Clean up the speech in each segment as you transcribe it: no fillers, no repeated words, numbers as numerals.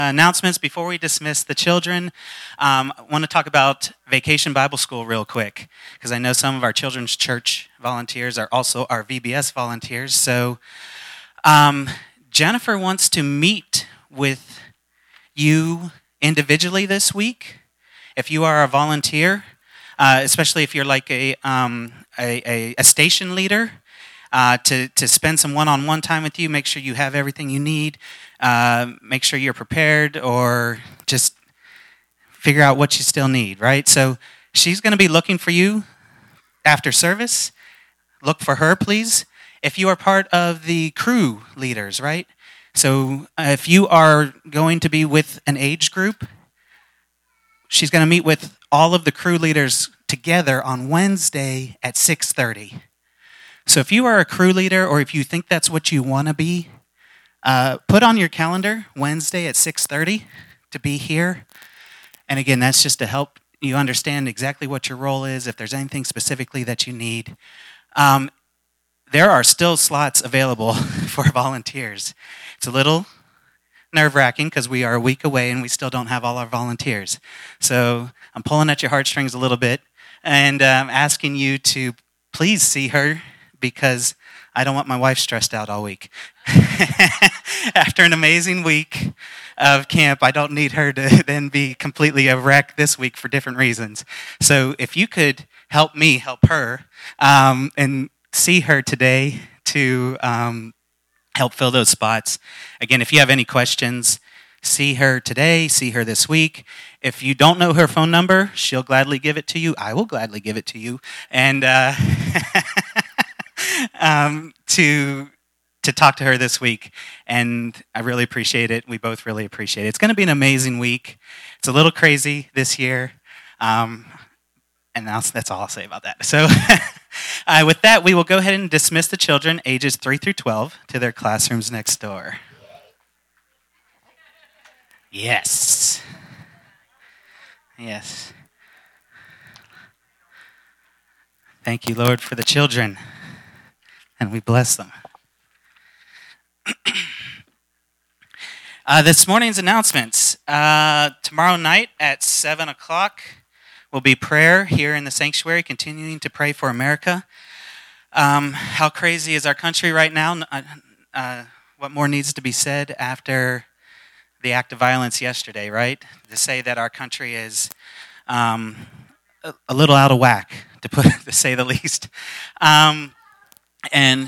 Announcements before we dismiss the children. I want to talk about Vacation Bible School real quick because I know some of our children's church volunteers are also our VBS volunteers. So Jennifer wants to meet with you individually this week. If you are a volunteer, especially if you're like a station leader, to spend some one-on-one time with you, make sure you have everything you need, make sure you're prepared, or just figure out what you still need, right? So she's going to be looking for you after service. Look for her, please. If you are part of the crew leaders, right? So if you are going to be with an age group, she's going to meet with all of the crew leaders together on Wednesday at 6:30. So if you are a crew leader or if you think that's what you want to be, put on your calendar Wednesday at 6:30 to be here. And again, that's just to help you understand exactly what your role is, if there's anything specifically that you need. There are still slots available for volunteers. It's a little nerve-wracking because we are a week away and we still don't have all our volunteers. So I'm pulling at your heartstrings a little bit and asking you to please see her, because I don't want my wife stressed out all week. After an amazing week of camp, I don't need her to then be completely a wreck this week for different reasons. So if you could help me help her and see her today to help fill those spots. Again, if you have any questions, see her today, see her this week. If you don't know her phone number, she'll gladly give it to you. I will gladly give it to you. And to talk to her this week, and I really appreciate it. We both really appreciate it. It's going to be an amazing week. It's a little crazy this year, and that's all I'll say about that. So with that, we will go ahead and dismiss the children ages 3 through 12 to their classrooms next door. Yes. Yes. Thank you, Lord, for the children. And we bless them. This morning's announcements. Tomorrow night at 7 o'clock will be prayer here in the sanctuary, continuing to pray for America. How crazy is our country right now? What more needs to be said after the act of violence yesterday, right? To say that our country is a little out of whack, to say the least. And,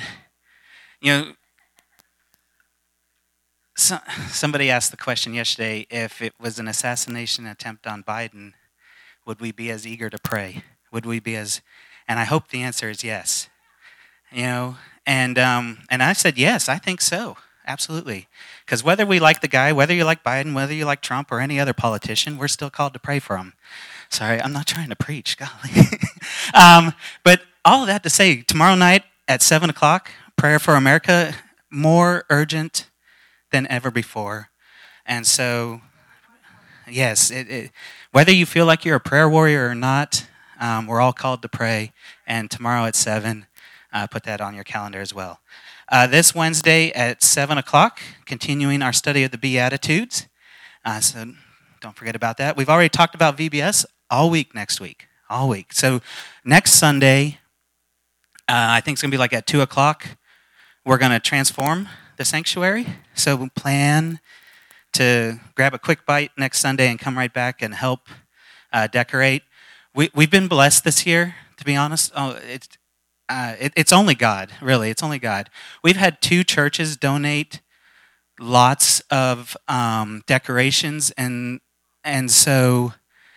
somebody asked the question yesterday, if it was an assassination attempt on Biden, would we be as eager to pray? Would we be and I hope the answer is yes. And I said, yes, I think so. Absolutely. Because whether we like the guy, whether you like Biden, whether you like Trump or any other politician, we're still called to pray for him. Sorry, I'm not trying to preach, golly. But all of that to say, tomorrow night at 7 o'clock, prayer for America, more urgent than ever before. And so, yes, whether you feel like you're a prayer warrior or not, we're all called to pray. And tomorrow at 7, put that on your calendar as well. This Wednesday at 7 o'clock, continuing our study of the Beatitudes. So don't forget about that. We've already talked about VBS all week next week. All week. So next Sunday, I think it's going to be like at 2 o'clock, we're going to transform the sanctuary. So we plan to grab a quick bite next Sunday and come right back and help decorate. We've been blessed this year, to be honest. It's only God, really. It's only God. We've had 2 churches donate lots of decorations, and so,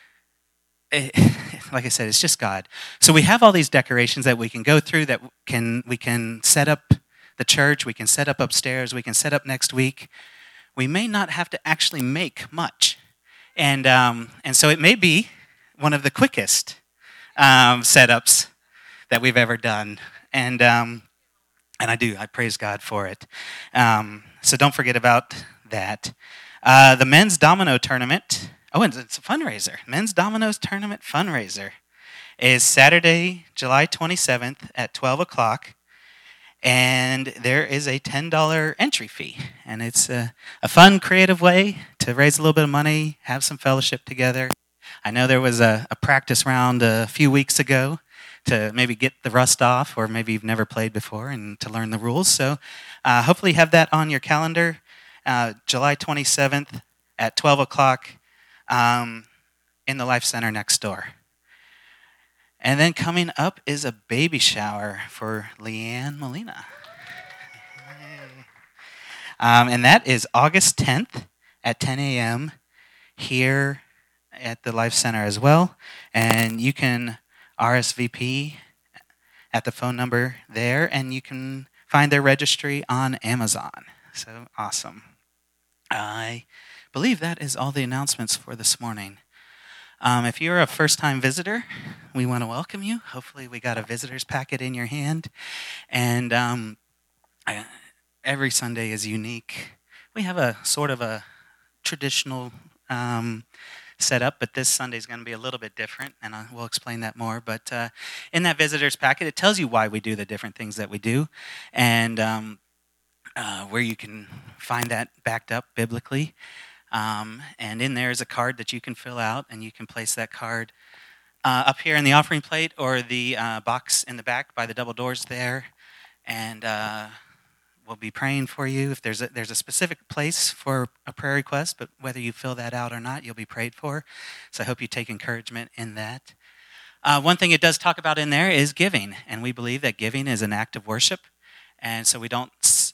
like I said, it's just God. So we have all these decorations that we can go through, that we can set up the church, we can set up upstairs, we can set up next week. We may not have to actually make much, and so it may be one of the quickest setups that we've ever done, and I praise God for it. So don't forget about that. The men's domino tournament. Oh, and it's a fundraiser. Men's Dominoes Tournament fundraiser is Saturday, July 27th at 12 o'clock. And there is a $10 entry fee. And it's a fun, creative way to raise a little bit of money, have some fellowship together. I know there was a practice round a few weeks ago to maybe get the rust off, or maybe you've never played before and to learn the rules. So hopefully have that on your calendar, July 27th at 12 o'clock in the Life Center next door. And then coming up is a baby shower for Leanne Molina. And that is August 10th at 10 a.m. here at the Life Center as well. And you can RSVP at the phone number there, and you can find their registry on Amazon. So awesome. I believe that is all the announcements for this morning. If you're a first-time visitor, we want to welcome you. Hopefully we got a visitor's packet in your hand. And every Sunday is unique. We have a sort of a traditional setup, but this Sunday is going to be a little bit different, and we'll explain that more. But in that visitor's packet, it tells you why we do the different things that we do, and where you can find that backed up biblically. And in there is a card that you can fill out, and you can place that card up here in the offering plate or the box in the back by the double doors there, and we'll be praying for you. If there's a specific place for a prayer request, but whether you fill that out or not, you'll be prayed for. So I hope you take encouragement in that. One thing it does talk about in there is giving, and we believe that giving is an act of worship, and so we don't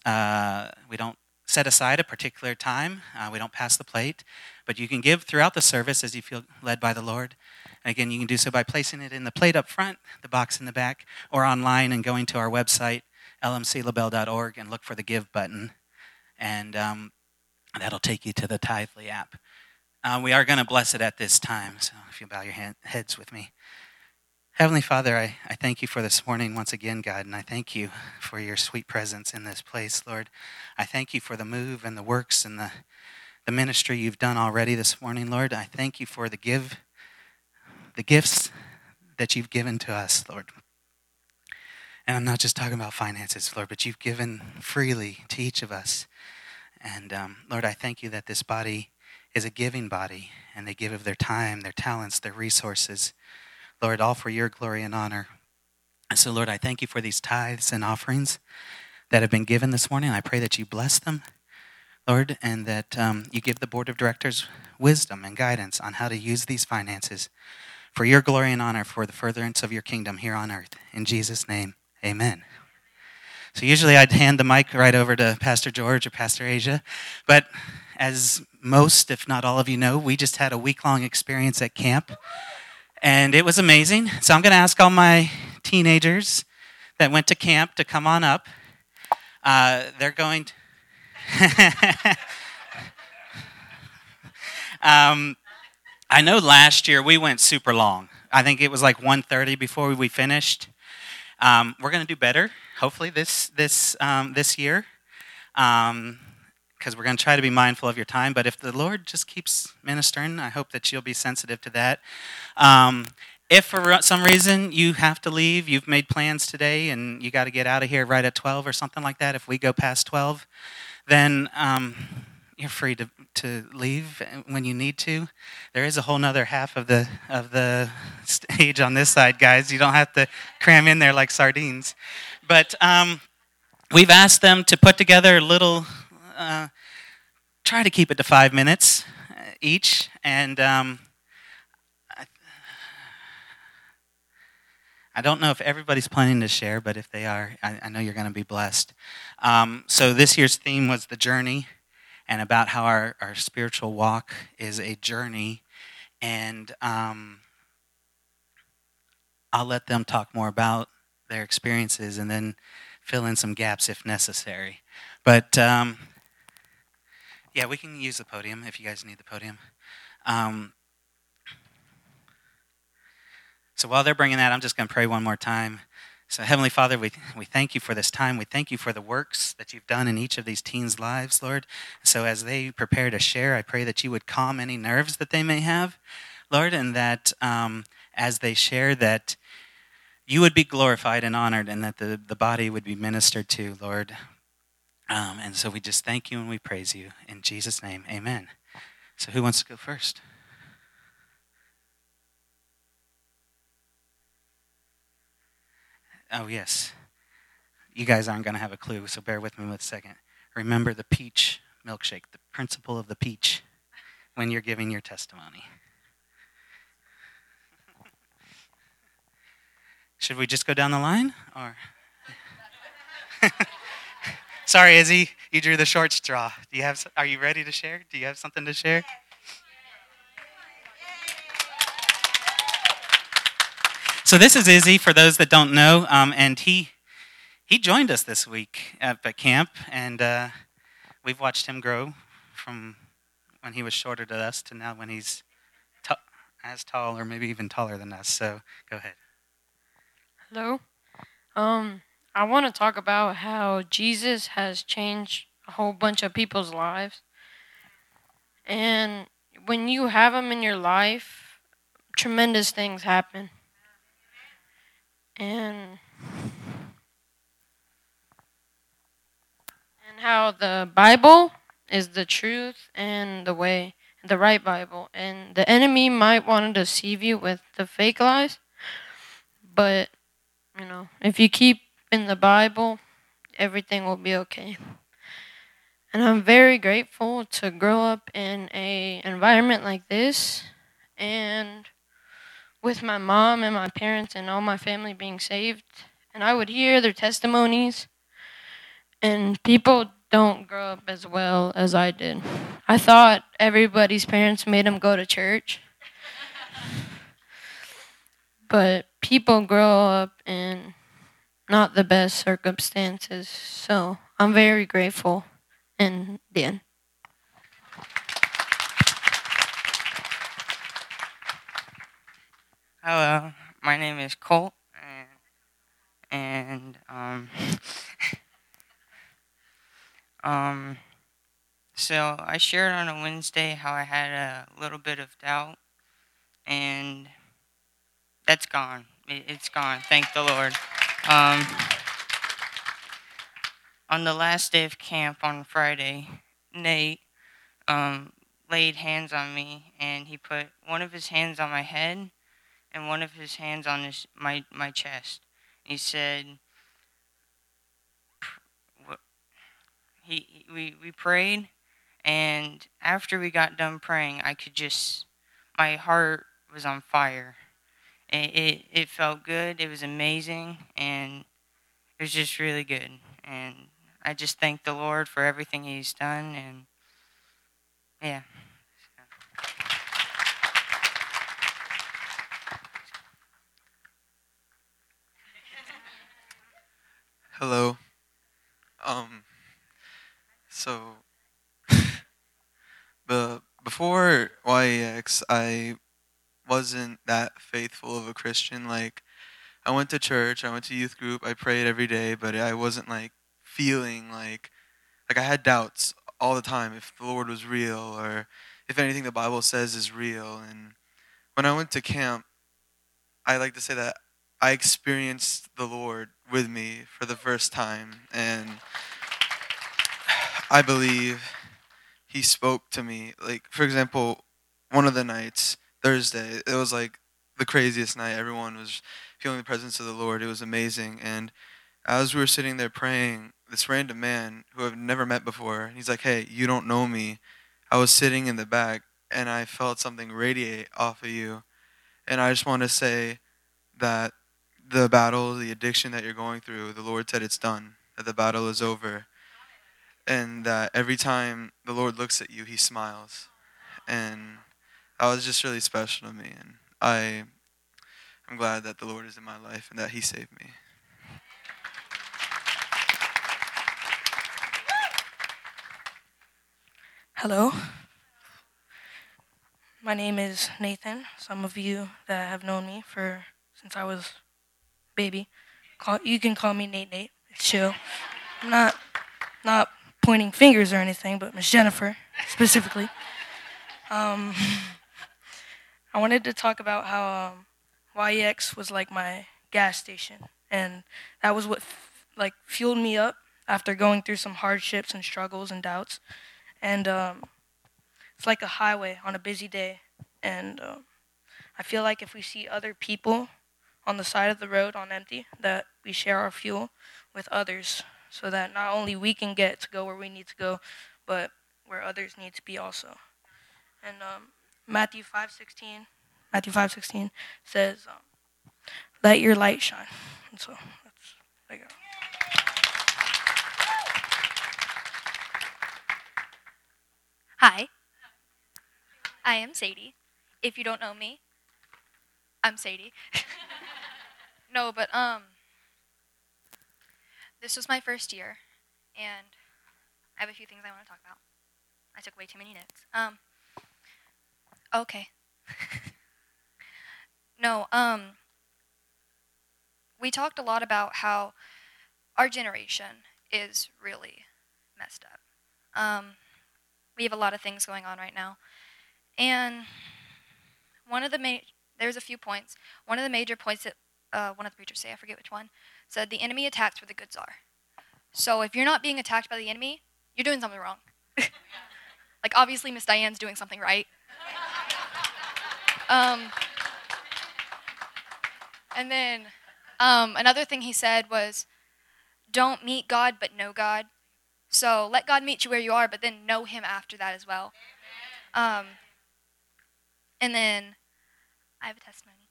set aside a particular time. We don't pass the plate, but you can give throughout the service as you feel led by the Lord. And again, you can do so by placing it in the plate up front, the box in the back, or online and going to our website, lmclabelle.org, and look for the Give button, and that'll take you to the Tithely app. We are going to bless it at this time, so if you bow your heads with me. Heavenly Father, I thank you for this morning once again, God, and I thank you for your sweet presence in this place, Lord. I thank you for the move and the works and the ministry you've done already this morning, Lord. I thank you for the gifts that you've given to us, Lord. And I'm not just talking about finances, Lord, but you've given freely to each of us. And Lord, I thank you that this body is a giving body, and they give of their time, their talents, their resources, Lord, all for your glory and honor. And so, Lord, I thank you for these tithes and offerings that have been given this morning. I pray that you bless them, Lord, and that you give the board of directors wisdom and guidance on how to use these finances for your glory and honor, for the furtherance of your kingdom here on earth. In Jesus' name, amen. So usually I'd hand the mic right over to Pastor George or Pastor Asia, but as most, if not all of you know, we just had a week-long experience at camp, and it was amazing. So I'm going to ask all my teenagers that went to camp to come on up. They're going to... I know last year we went super long. I think it was like 1:30 before we finished. We're going to do better, hopefully, this year, because we're going to try to be mindful of your time. But if the Lord just keeps ministering, I hope that you'll be sensitive to that. If for some reason you have to leave, you've made plans today, and you got to get out of here right at 12 or something like that, if we go past 12, then you're free to leave when you need to. There is a whole nother half of the stage on this side, guys. You don't have to cram in there like sardines. But we've asked them to put together a little, try to keep it to 5 minutes each. And I don't know if everybody's planning to share, but if they are, I know you're going to be blessed. So this year's theme was the journey, and about how our spiritual walk is a journey. And I'll let them talk more about their experiences and then fill in some gaps if necessary. But yeah, we can use the podium if you guys need the podium. So while they're bringing that, I'm just going to pray one more time. So Heavenly Father, we thank you for this time. We thank you for the works that you've done in each of these teens' lives, Lord. So as they prepare to share, I pray that you would calm any nerves that they may have, Lord, and that as they share, that you would be glorified and honored, and that the body would be ministered to, Lord. And so we just thank you and we praise you. In Jesus' name, amen. So who wants to go first? Oh, yes. You guys aren't going to have a clue, so bear with me a second. Remember the peach milkshake, the principle of the peach, when you're giving your testimony. Should we just go down the line, or? Sorry, Izzy, you drew the short straw. Are you ready to share? Do you have something to share? So this is Izzy, for those that don't know, and he joined us this week at camp, and we've watched him grow from when he was shorter than us to now when he's as tall or maybe even taller than us. So go ahead. Hello. I want to talk about how Jesus has changed a whole bunch of people's lives. And when you have him in your life, tremendous things happen. And how the Bible is the truth and the way, the right Bible. And the enemy might want to deceive you with the fake lies, but if you keep in the Bible, everything will be okay. And I'm very grateful to grow up in a environment like this, and with my mom and my parents and all my family being saved. And I would hear their testimonies, and people don't grow up as well as I did. I thought everybody's parents made them go to church, but people grow up in not the best circumstances. So I'm very grateful. And Dan. Hello, my name is Colt, and so I shared on a Wednesday how I had a little bit of doubt, and that's gone. It's gone. Thank the Lord. On the last day of camp on Friday, Nate laid hands on me, and he put one of his hands on my head and one of his hands on my chest. He said, we prayed, and after we got done praying, my heart was on fire. It felt good. It was amazing, and it was just really good. And I just thank the Lord for everything He's done, and yeah. Hello. Um, so, before YEX, I wasn't that faithful of a Christian. Like, I went to church, I went to youth group, I prayed every day, but I wasn't like feeling like I had doubts all the time if the Lord was real or if anything the Bible says is real. And when I went to camp, I like to say that I experienced the Lord with me for the first time, and I believe He spoke to me. Like, for example, one of the nights, Thursday, it was like the craziest night. Everyone was feeling the presence of the Lord. It was amazing. And as we were sitting there praying, this random man who I've never met before, he's like, "Hey, you don't know me. I was sitting in the back and I felt something radiate off of you. And I just want to say that the battle, the addiction that you're going through, the Lord said it's done, that the battle is over. And that every time the Lord looks at you, He smiles." And that was just really special to me. And I'm glad that the Lord is in my life and that He saved me. Hello. My name is Nathan. Some of you that have known me since I was baby, you can call me Nate. It's chill. I'm not pointing fingers or anything, but Miss Jennifer specifically. I wanted to talk about how YEX was like my gas station, and that was what fueled me up after going through some hardships and struggles and doubts. And it's like a highway on a busy day, and I feel like if we see other people on the side of the road on empty, that we share our fuel with others, so that not only we can get to go where we need to go, but where others need to be also. And Matthew 5:16 says, "Let your light shine." And so that's there you go. Hi, I am Sadie. If you don't know me, I'm Sadie. No, but this was my first year, and I have a few things I want to talk about. I took way too many notes. Okay. No, we talked a lot about how our generation is really messed up. We have a lot of things going on right now, and there's a few points. One of the major points that one of the preachers say, I forget which one, said the enemy attacks where the goods are. So if you're not being attacked by the enemy, you're doing something wrong. Like, obviously, Miss Diane's doing something right. And then another thing he said was, don't meet God, but know God. So let God meet you where you are, but then know him after that as well. And then I have a testimony.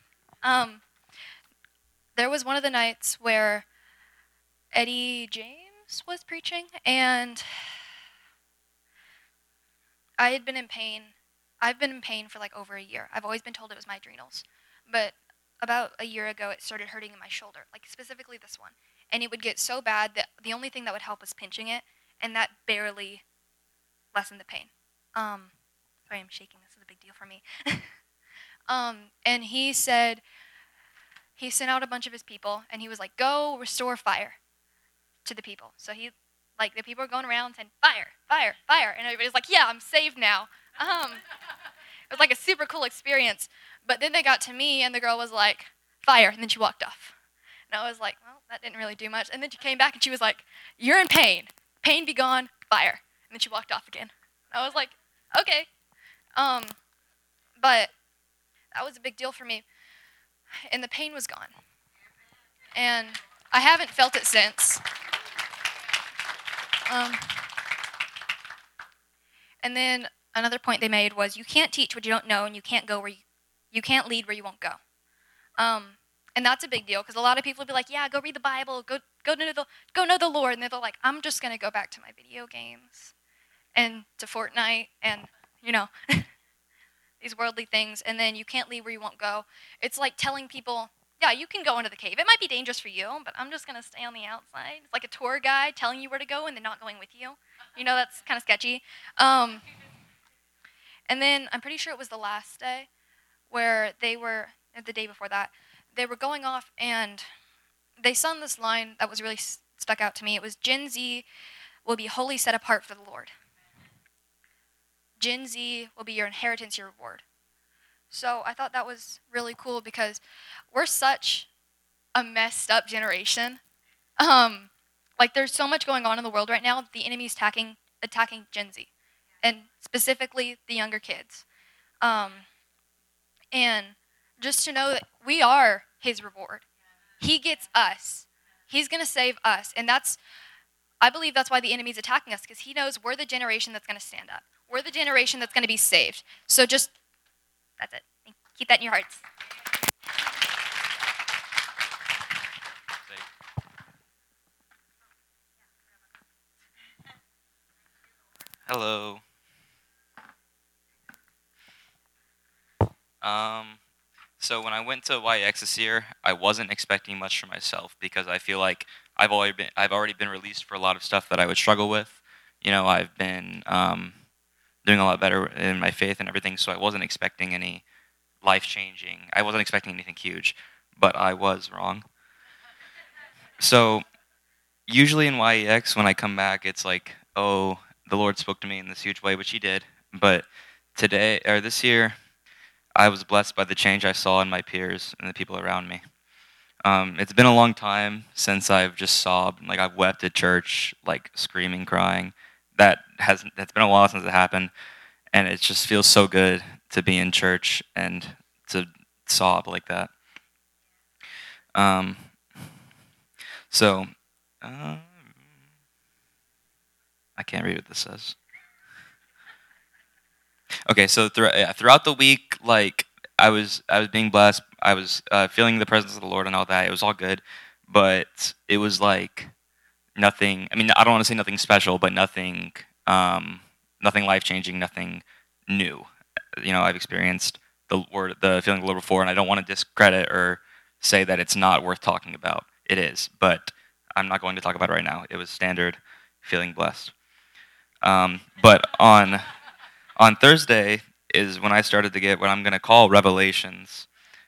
There was one of the nights where Eddie James was preaching, and I had been in pain. I've been in pain for like over a year. I've always been told it was my adrenals. But about a year ago, it started hurting in my shoulder, like specifically this one. And it would get so bad that the only thing that would help was pinching it, and that barely lessened the pain. Sorry, I'm shaking. This is a big deal for me. And he said, he sent out a bunch of his people, and he was like, go restore fire to the people. So he, like, the people were going around saying, fire, fire, fire. And everybody's like, yeah, I'm saved now. It was like a super cool experience. But then they got to me, and the girl was like, fire, and then she walked off. And I was like, well, that didn't really do much. And then she came back, and she was like, you're in pain. Pain be gone, fire. And then she walked off again. I was like, okay. But that was a big deal for me. And the pain was gone. And I haven't felt it since. And then another point they made was, you can't teach what you don't know, and you can't you can't lead where you won't go. And that's a big deal, because a lot of people will be like, yeah, go read the Bible, go know the Lord. And they're like, I'm just going to go back to my video games and to Fortnite and, these worldly things. And then you can't leave where you won't go. It's like telling people, yeah, you can go into the cave. It might be dangerous for you, but I'm just going to stay on the outside. It's like a tour guide telling you where to go and then not going with you. That's kind of sketchy. And then I'm pretty sure it was the last day where the day before that, they were going off and they sung this line that was really stuck out to me. It was, Gen Z will be wholly set apart for the Lord. Gen Z will be your inheritance, your reward. So I thought that was really cool because we're such a messed up generation. There's so much going on in the world right now. The enemy's attacking Gen Z, and specifically the younger kids. And just to know that we are his reward. He gets us. He's going to save us. And I believe that's why the enemy's attacking us, because he knows we're the generation that's going to stand up. We're the generation that's going to be saved. So that's it. Keep that in your hearts. Hello. So when I went to YX this year, I wasn't expecting much for myself because I feel like I've already been released for a lot of stuff that I would struggle with. I've been doing a lot better in my faith and everything, so I wasn't expecting any life-changing. I wasn't expecting anything huge, but I was wrong. So usually in YEX, when I come back, it's like, oh, the Lord spoke to me in this huge way, which he did. But this year, I was blessed by the change I saw in my peers and the people around me. It's been a long time since I've just sobbed. Like, I've wept at church, like screaming, crying. That's been a while since it happened. and it just feels so good to be in church and to sob like that. Um, so, I can't read what this says. Okay, so throughout the week, like I was being blessed. I was feeling the presence of the Lord and all that. It was all good, but it was like nothing. I mean, I don't want to say nothing special, but nothing life changing, nothing new. I've experienced the feeling of the Lord before, and I don't want to discredit or say that it's not worth talking about. It is, but I'm not going to talk about it right now. It was standard feeling blessed. But on Thursday is when I started to get what I'm going to call revelations.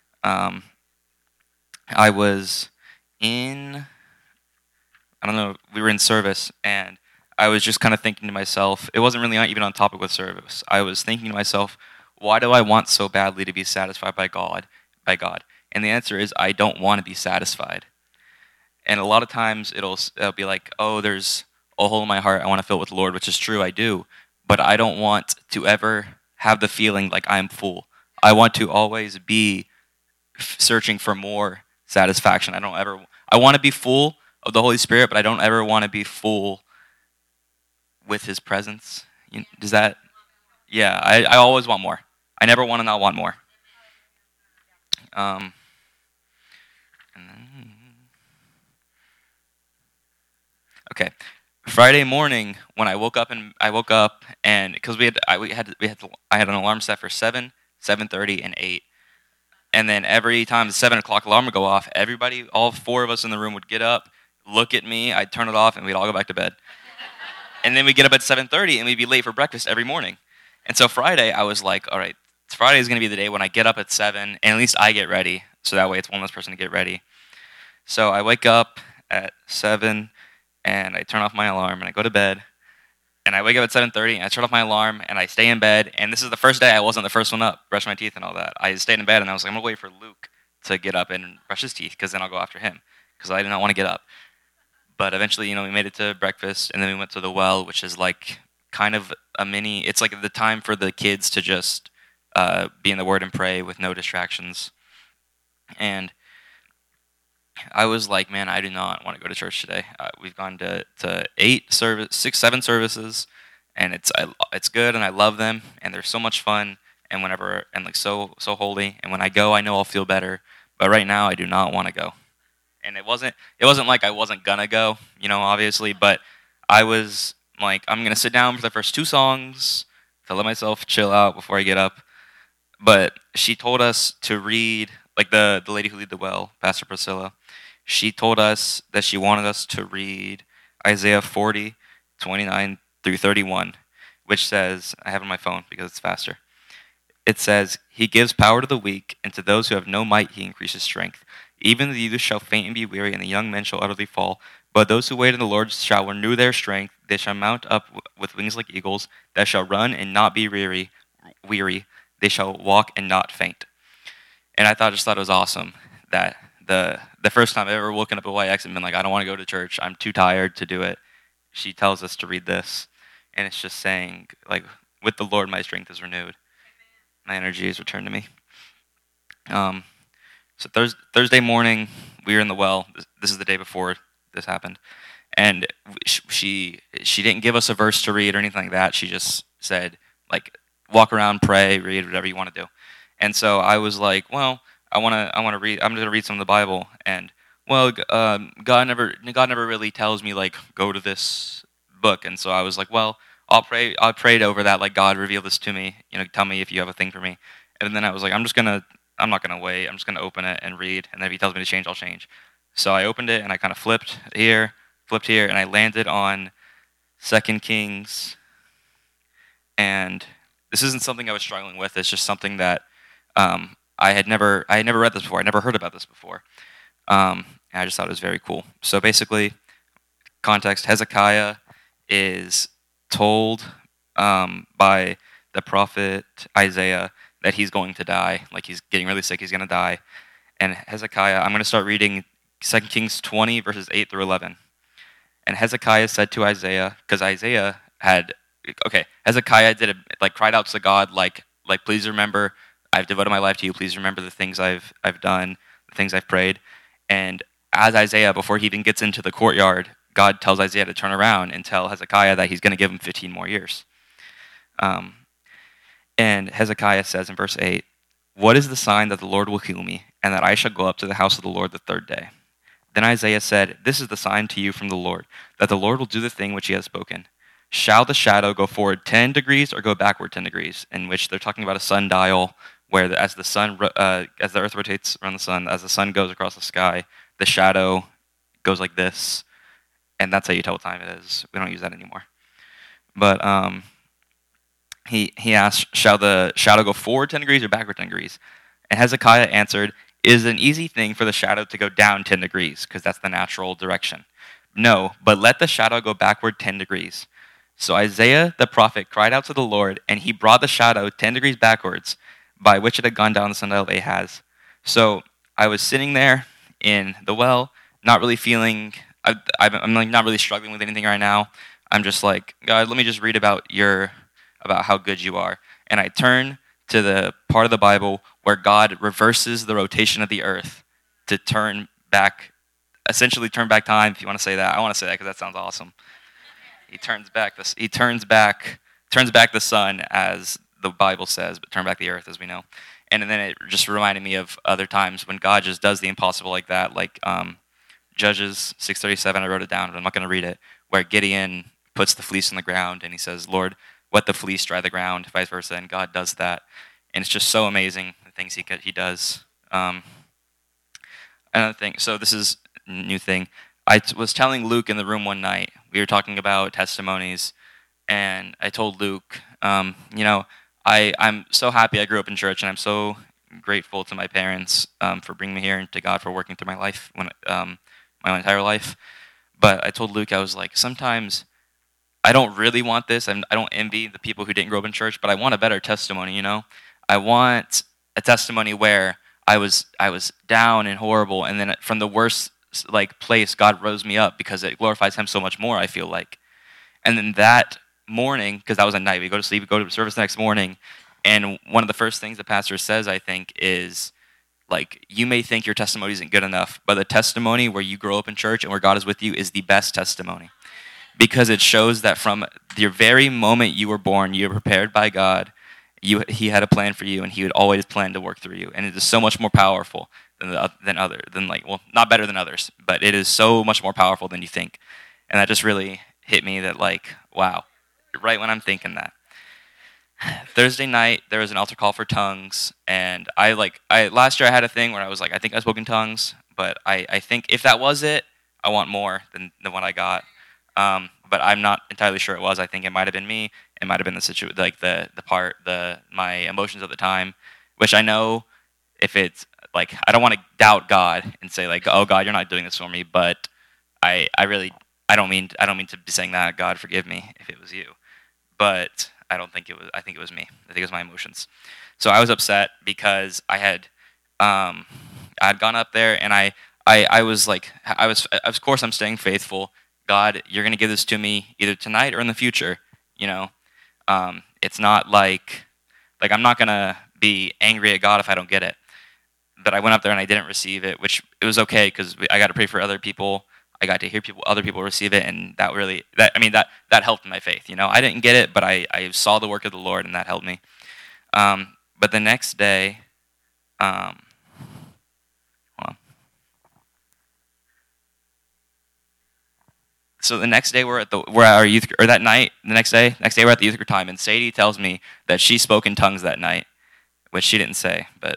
I was in, I don't know, we were in service, and I was just kind of thinking to myself, it wasn't really even on topic with service. I was thinking to myself, why do I want so badly to be satisfied by God? And the answer is, I don't want to be satisfied. And a lot of times it'll be like, oh, there's a hole in my heart. I want to fill it with the Lord, which is true, I do. But I don't want to ever have the feeling like I'm full. I want to always be searching for more satisfaction. I want to be full of the Holy Spirit, but I don't ever want to be full with His presence. Does that? Yeah, I always want more. I never want to not want more. Okay, Friday morning when I woke up and because I had an alarm set for 7, 7:30, and 8, and then every time the 7 o'clock alarm would go off, everybody, all 4 of us in the room would get up, look at me, I'd turn it off, and we'd all go back to bed. And then we'd get up at 7:30 and we'd be late for breakfast every morning. And so Friday, I was like, all right, Friday is going to be the day when I get up at 7, and at least I get ready, so that way it's one less person to get ready. So I wake up at 7, and I turn off my alarm, and I go to bed, and I wake up at 7:30, and I turn off my alarm, and I stay in bed, and this is the first day I wasn't the first one up, brush my teeth and all that. I stayed in bed, and I was like, I'm going to wait for Luke to get up and brush his teeth, because then I'll go after him, because I did not want to get up. But eventually, we made it to breakfast, and then we went to the well, which is like kind of it's like the time for the kids to just be in the Word and pray with no distractions. And I was like, man, I do not want to go to church today. We've gone to 7 services, and it's good, and I love them, and they're so much fun, and like so holy. And when I go, I know I'll feel better. But right now, I do not want to go. And it wasn't like I wasn't gonna go, obviously, but I was like, I'm gonna sit down for the first 2 songs to let myself chill out before I get up. But she told us to read, like the lady who lead the well, Pastor Priscilla, she told us that she wanted us to read Isaiah 40, 29 through 31, which says, I have it on my phone because it's faster. It says, He gives power to the weak, and to those who have no might He increases strength. Even the youth shall faint and be weary, and the young men shall utterly fall. But those who wait on the Lord shall renew their strength. They shall mount up with wings like eagles. They shall run and not be weary. They shall walk and not faint. And I just thought it was awesome that the first time I ever woken up at YX and been like, I don't want to go to church. I'm too tired to do it. She tells us to read this. And it's just saying, like, with the Lord, my strength is renewed. My energy is returned to me. So Thursday morning, we were in the well. This is the day before this happened. And she didn't give us a verse to read or anything like that. She just said, like, walk around, pray, read, whatever you want to do. And so I was like, well, I want to read. I'm going to read some of the Bible. And well, God never really tells me, like, go to this book. And so I was like, well, I'll pray over that, like, God, reveal this to me. Tell me if you have a thing for me. And then I was like, I'm not going to wait. I'm just going to open it and read. And then if He tells me to change, I'll change. So I opened it, and I kind of flipped here, and I landed on 2 Kings. And this isn't something I was struggling with. It's just something that I had never read this before. I never heard about this before. And I just thought it was very cool. So basically, context, Hezekiah is told by the prophet Isaiah that he's going to die. Like, he's getting really sick, he's going to die. And Hezekiah, I'm going to start reading 2 Kings 20, verses 8 through 11. And Hezekiah said to Isaiah, because Isaiah had okay, Hezekiah cried out to God, like please remember, I've devoted my life to you. Please remember the things I've done, the things I've prayed. And as Isaiah, before he even gets into the courtyard, God tells Isaiah to turn around and tell Hezekiah that he's going to give him 15 more years. And Hezekiah says in verse 8, "What is the sign that the Lord will heal me, and that I shall go up to the house of the Lord the third day?" Then Isaiah said, "This is the sign to you from the Lord, that the Lord will do the thing which he has spoken. Shall the shadow go forward 10 degrees or go backward 10 degrees?" In which they're talking about a sundial, where as the earth rotates around the sun, as the sun goes across the sky, the shadow goes like this, and that's how you tell what time it is. We don't use that anymore. But he asked, "Shall the shadow go forward 10 degrees or backward 10 degrees?" And Hezekiah answered, "It is an easy thing for the shadow to go down 10 degrees, because that's the natural direction. No, but let the shadow go backward 10 degrees." So Isaiah the prophet cried out to the Lord, and he brought the shadow 10 degrees backwards, by which it had gone down the sundial of Ahaz. So I was sitting there in the well, not really feeling, I'm like not really struggling with anything right now. I'm just like, God, let me just read about how good you are. And I turn to the part of the Bible where God reverses the rotation of the earth to essentially turn back time, if you want to say that. I want to say that because that sounds awesome. He turns back the sun, as the Bible says, but turn back the earth, as we know. And then it just reminded me of other times when God just does the impossible like that, like Judges 6:37. I wrote it down, but I'm not going to read it. Where Gideon puts the fleece on the ground, and he says, "Lord, let the fleece dry the ground," vice versa, and God does that. And it's just so amazing the things he does. Another thing. So this is a new thing. I was telling Luke in the room one night. We were talking about testimonies, and I told Luke, I'm so happy I grew up in church, and I'm so grateful to my parents for bringing me here, and to God for working through my life, my entire life. But I told Luke, I was like, sometimes I don't really want this. I don't envy the people who didn't grow up in church, but I want a better testimony. I want a testimony where I was down and horrible, and then from the worst place, God rose me up, because it glorifies Him so much more, I feel like. And then that morning, because that was at night, we go to sleep, we go to service the next morning, and one of the first things the pastor says, I think, is you may think your testimony isn't good enough, but the testimony where you grow up in church and where God is with you is the best testimony, because it shows that from the very moment you were born, you were prepared by God. He had a plan for you, and He would always plan to work through you, and it is so much more powerful not better than others, but it is so much more powerful than you think. And that just really hit me that wow, right when I'm thinking that. Thursday night there was an altar call for tongues, and I last year I had a thing where I was like, I think I spoke in tongues, but I think if that was it, I want more than what I got. But I'm not entirely sure it was. I think it might have been me. It might have been my emotions at the time, which I know if it's I don't want to doubt God and say oh God, you're not doing this for me, but I don't mean to be saying that, God forgive me if it was you, but I think it was me. I think it was my emotions. So I was upset because I had gone up there, and I was of course I'm staying faithful. God, you're going to give this to me either tonight or in the future. It's not like I'm not going to be angry at God if I don't get it. But I went up there and I didn't receive it, which it was okay, because I got to pray for other people. I got to hear other people receive it, and that helped my faith. I didn't get it, but I saw the work of the Lord, and that helped me. But the next day, so the next day we're at our youth, or that night, the next day we're at the youth group time, and Sadie tells me that she spoke in tongues that night, which she didn't say, but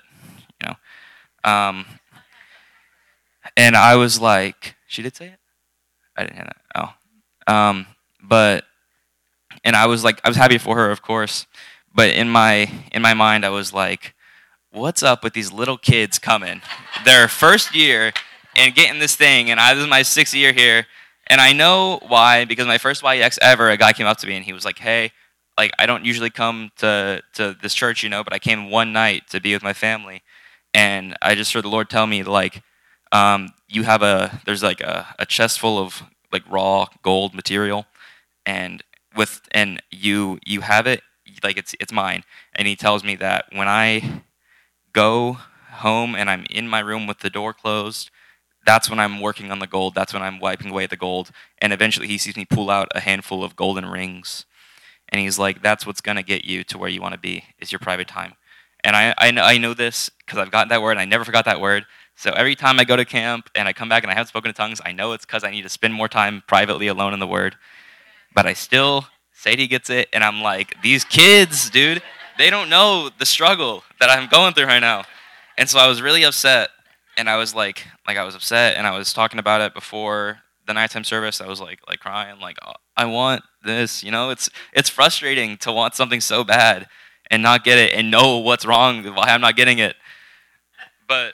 and I was like, she did say it? I didn't hear that. Oh. And I was happy for her, of course, but in my mind I was like, what's up with these little kids coming their first year and getting this thing, and this is my 6th year here. And I know why, because my first YEX ever, a guy came up to me and he was like, hey, I don't usually come to this church, but I came one night to be with my family. And I just heard the Lord tell me, you have there's a chest full of raw gold material, and and you have it like it's mine. And he tells me that when I go home and I'm in my room with the door closed, that's when I'm working on the gold. That's when I'm wiping away the gold. And eventually he sees me pull out a handful of golden rings. And he's like, that's what's going to get you to where you want to be, is your private time. And I know this because I've gotten that word, and I never forgot that word. So every time I go to camp and I come back and I haven't spoken in tongues, I know it's because I need to spend more time privately alone in the Word. But I still, Sadie gets it, and I'm like, these kids, dude, they don't know the struggle that I'm going through right now. And so I was really upset, and I was like I was upset, and I was talking about it before the nighttime service. I was like crying, like, oh, I want this, it's frustrating to want something so bad and not get it and know what's wrong, why I'm not getting it. But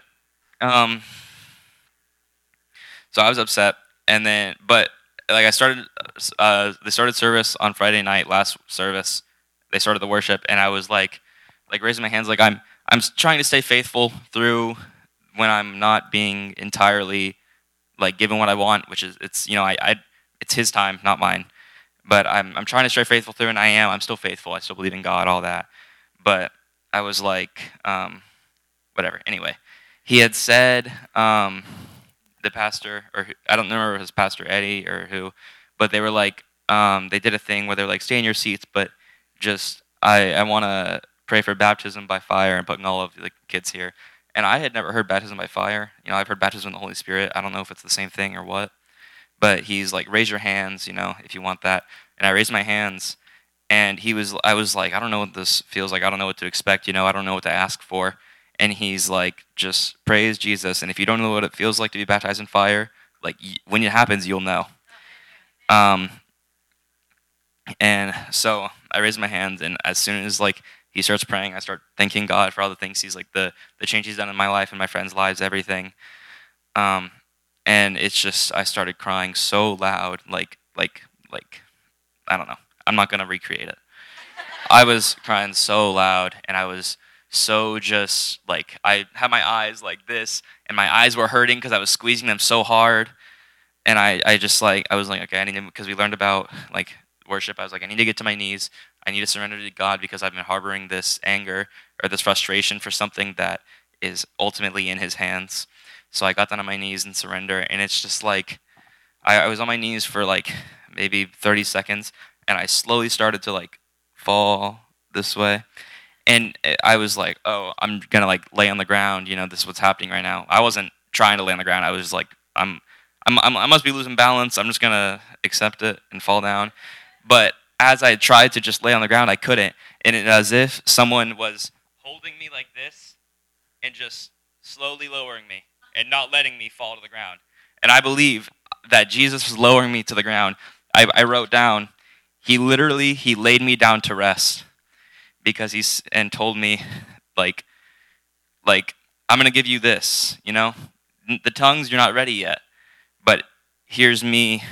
so I was upset, and then but like they started service on Friday night, last service. They started the worship, and I was like raising my hands, like I'm trying to stay faithful through when I'm not being entirely like given what I want, which is it's his time, not mine. But I'm trying to stay faithful through, and I'm still faithful. I still believe in God, all that. But I was like, whatever. Anyway, he had said, the pastor, or I don't remember if it was Pastor Eddie or who, but they were like, they did a thing where they're like, stay in your seats, but just I want to pray for baptism by fire and putting all of the kids here. And I had never heard baptism by fire. I've heard baptism in the Holy Spirit. I don't know if it's the same thing or what. But he's like, raise your hands, if you want that. And I raised my hands, and I was like, I don't know what this feels like. I don't know what to expect, I don't know what to ask for. And he's like, just praise Jesus. And if you don't know what it feels like to be baptized in fire, like when it happens, you'll know. And so I raised my hands, and as soon as he starts praying, I start thanking God for all the things he's like, the change he's done in my life and my friends' lives, everything. And it's just, I started crying so loud, like I don't know. I'm not gonna recreate it. I was crying so loud, and I was so just like, I had my eyes like this, and my eyes were hurting because I was squeezing them so hard. And I was like, okay, I need to, because we learned about worship. I was like, I need to get to my knees. I need to surrender to God because I've been harboring this anger or this frustration for something that is ultimately in His hands. So I got down on my knees and surrender, and it's just like, I was on my knees for maybe 30 seconds, and I slowly started to fall this way. And I was like, oh, I'm going to lay on the ground, this is what's happening right now. I wasn't trying to lay on the ground. I was like, I must be losing balance. I'm just going to accept it and fall down. But as I tried to just lay on the ground, I couldn't. And it as if someone was holding me like this and just slowly lowering me and not letting me fall to the ground. And I believe that Jesus was lowering me to the ground. I wrote down, he laid me down to rest, because and told me, I'm going to give you this, the tongues, you're not ready yet, but here's me.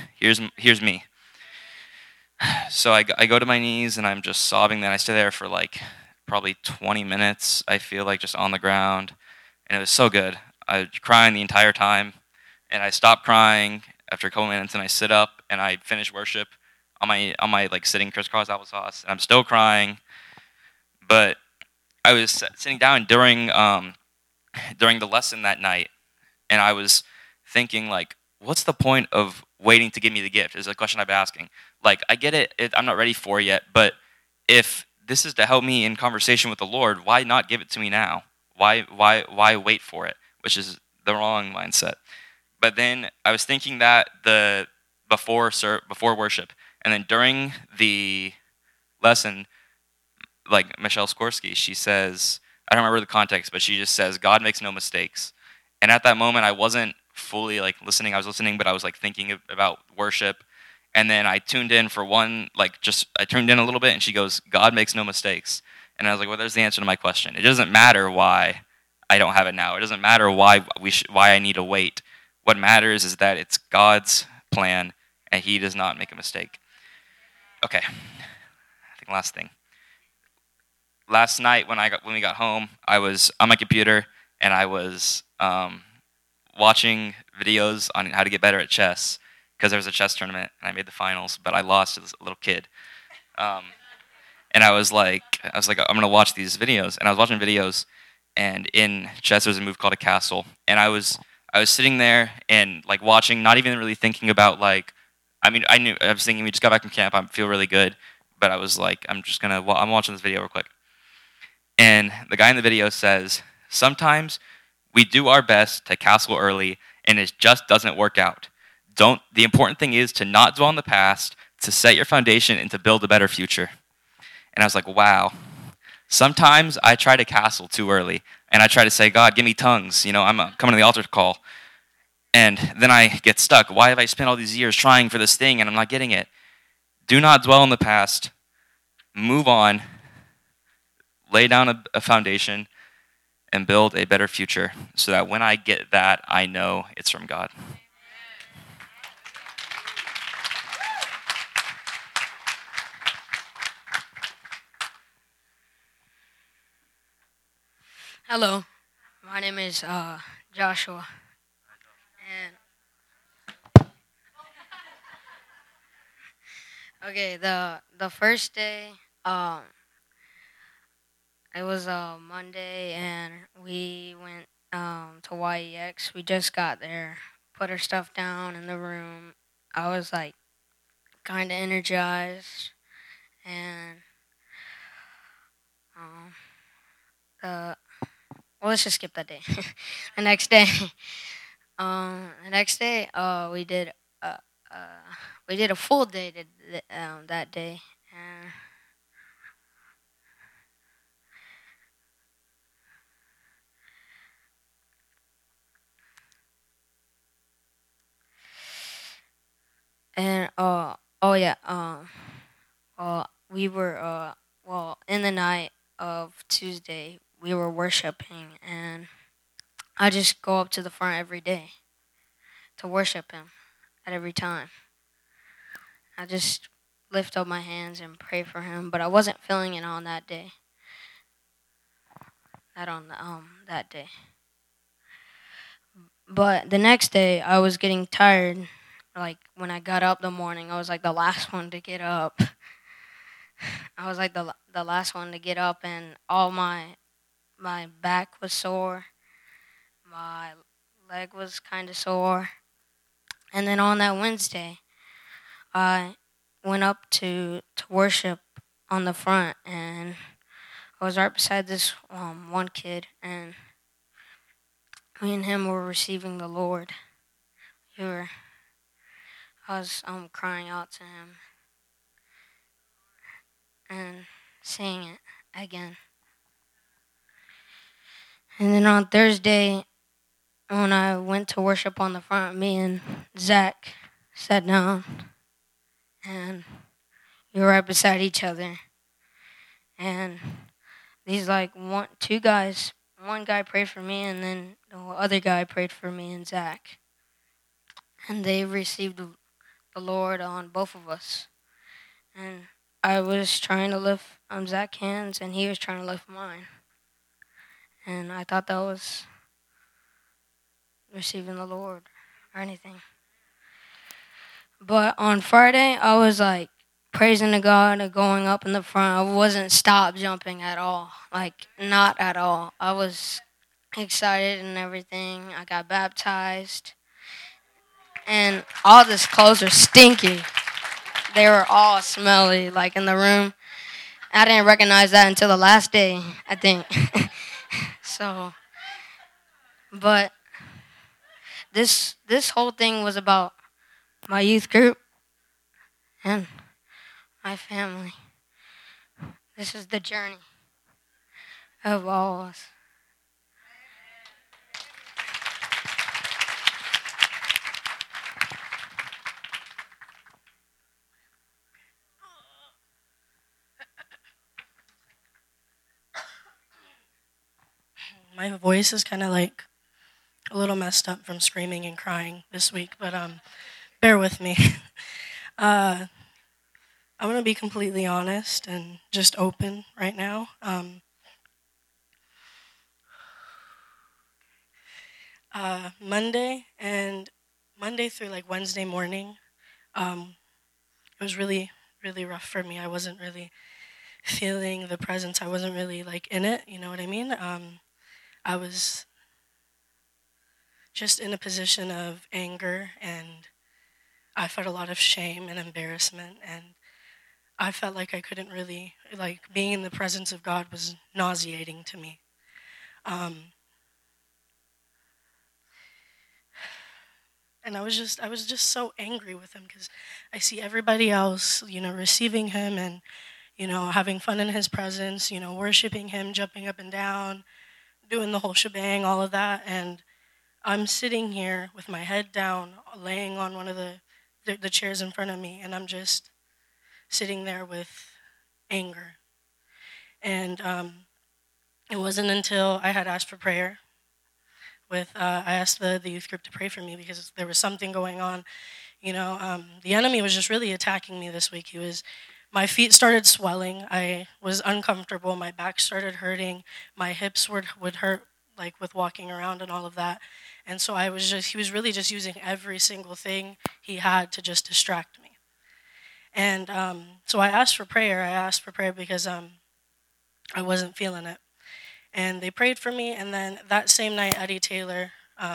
So I go to my knees, and I'm just sobbing. Then I stay there for probably 20 minutes, I feel like, just on the ground. And it was so good. I was crying the entire time, and I stopped crying after a couple minutes, and I sit up, and I finish worship on my sitting crisscross applesauce, and I'm still crying. But I was sitting down during the lesson that night, and I was thinking, what's the point of waiting to give me the gift, is a question I've been asking. I get it, I'm not ready for it yet, but if this is to help me in conversation with the Lord, why not give it to me now? Why wait for it? Which is the wrong mindset. But then I was thinking that before worship, and then during the lesson, Michelle Skorsky, she says, I don't remember the context, but she just says, God makes no mistakes. And at that moment, I wasn't fully listening. I was listening, but I was thinking about worship. And then I tuned in for I tuned in a little bit, and she goes, God makes no mistakes. And I was like, well, there's the answer to my question. It doesn't matter why I don't have it now. It doesn't matter why I need to wait. What matters is that it's God's plan, and He does not make a mistake. Okay, I think last thing. Last night when we got home, I was on my computer, and I was watching videos on how to get better at chess, because there was a chess tournament, and I made the finals, but I lost to this little kid. Um, and I was like, I'm gonna watch these videos, and I was watching videos, and in chess there's a move called a castle, and I was sitting there and like watching, not even really thinking about like, I mean, I was thinking we just got back from camp, I feel really good, but I was like, I'm watching this video real quick, and the guy in the video says, sometimes we do our best to castle early, and it just doesn't work out. Don't. The important thing is to not dwell on the past, to set your foundation, and to build a better future. And I was like, wow. Sometimes I try to castle too early, and I try to say, God, give me tongues. I'm coming to the altar call. And then I get stuck. Why have I spent all these years trying for this thing and I'm not getting it? Do not dwell on the past. Move on. Lay down a foundation and build a better future so that when I get that, I know it's from God. Hello, my name is Joshua, and okay, the first day, it was Monday, and we went to YEX. We just got there, put our stuff down in the room. I was like kind of energized, and the well, let's just skip that day. the next day, we did uh, uh, we did a full day that day. And oh yeah, we were in the night of Tuesday we were worshiping, and I just go up to the front every day to worship Him at every time. I just lift up my hands and pray for Him, but I wasn't feeling it on that day. Not on that day. But the next day I was getting tired. Like when I got up the morning, I was like the last one to get up. I was like the last one to get up, and all my back was sore, my leg was kind of sore, and then on that Wednesday, I went up to worship on the front, and I was right beside this one kid, and me and him were receiving the Lord. I was crying out to Him and saying it again. And then on Thursday, when I went to worship on the front, me and Zach sat down, and we were right beside each other. And these one guy prayed for me, and then the other guy prayed for me and Zach. And they received the Lord on both of us. And I was trying to lift Zach's hands, and he was trying to lift mine. And I thought that was receiving the Lord or anything. But on Friday, I was like praising to God and going up in the front. I wasn't stop jumping at all. Like, not at all. I was excited and everything. I got baptized. And all these clothes are stinky. They were all smelly, like in the room. I didn't recognize that until the last day, I think. So, but this whole thing was about my youth group and my family. This is the journey of all of us. My voice is kind of like a little messed up from screaming and crying this week, but bear with me. I'm going to be completely honest and just open right now. Monday through like Wednesday morning, it was really really rough for me. I wasn't really feeling the presence. I wasn't really like in it. You know what I mean? I was just in a position of anger, and I felt a lot of shame and embarrassment, and I felt like I couldn't really, like, being in the presence of God was nauseating to me. And I was just so angry with him because I see everybody else, receiving him and, having fun in his presence, worshiping him, jumping up and down, doing the whole shebang, all of that. And I'm sitting here with my head down, laying on one of the chairs in front of me, and I'm just sitting there with anger. And it wasn't until I had asked for prayer I asked the youth group to pray for me because there was something going on. The enemy was just really attacking me this week. My feet started swelling. I was uncomfortable. My back started hurting. My hips would hurt, like with walking around and all of that. And so he was really just using every single thing he had to just distract me. And so I asked for prayer. I asked for prayer because I wasn't feeling it. And they prayed for me, and then that same night, Eddie Taylor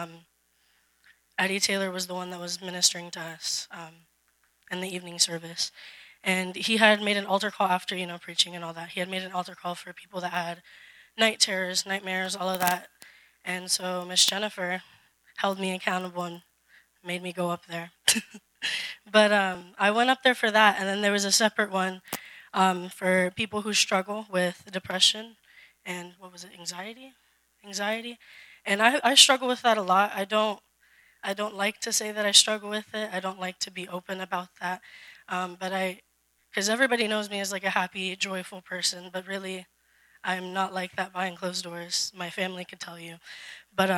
was the one that was ministering to us in the evening service. And he had made an altar call after, preaching and all that. He had made an altar call for people that had night terrors, nightmares, all of that. And so Miss Jennifer held me accountable and made me go up there. But I went up there for that, and then there was a separate one for people who struggle with depression and anxiety? And I struggle with that a lot. I don't like to say that I struggle with it. I don't like to be open about that. Because everybody knows me as like a happy, joyful person, but really, I'm not like that behind closed doors. My family could tell you. But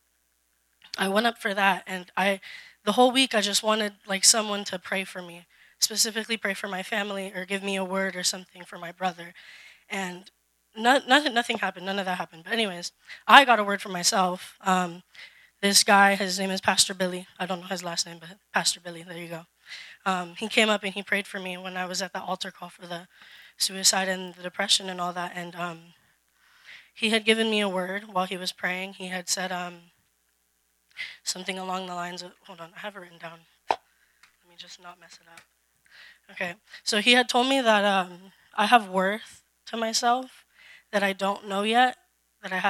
I went up for that, and the whole week I just wanted like someone to pray for me, specifically pray for my family or give me a word or something for my brother. And nothing happened. None of that happened. But anyways, I got a word for myself. This guy, his name is Pastor Billy. I don't know his last name, but Pastor Billy, there you go. He came up and he prayed for me when I was at the altar call for the suicide and the depression and all that. And he had given me a word while he was praying. He had said something along the lines of, hold on, I have it written down. Let me just not mess it up. Okay, so he had told me that I have worth to myself that I don't know yet, that I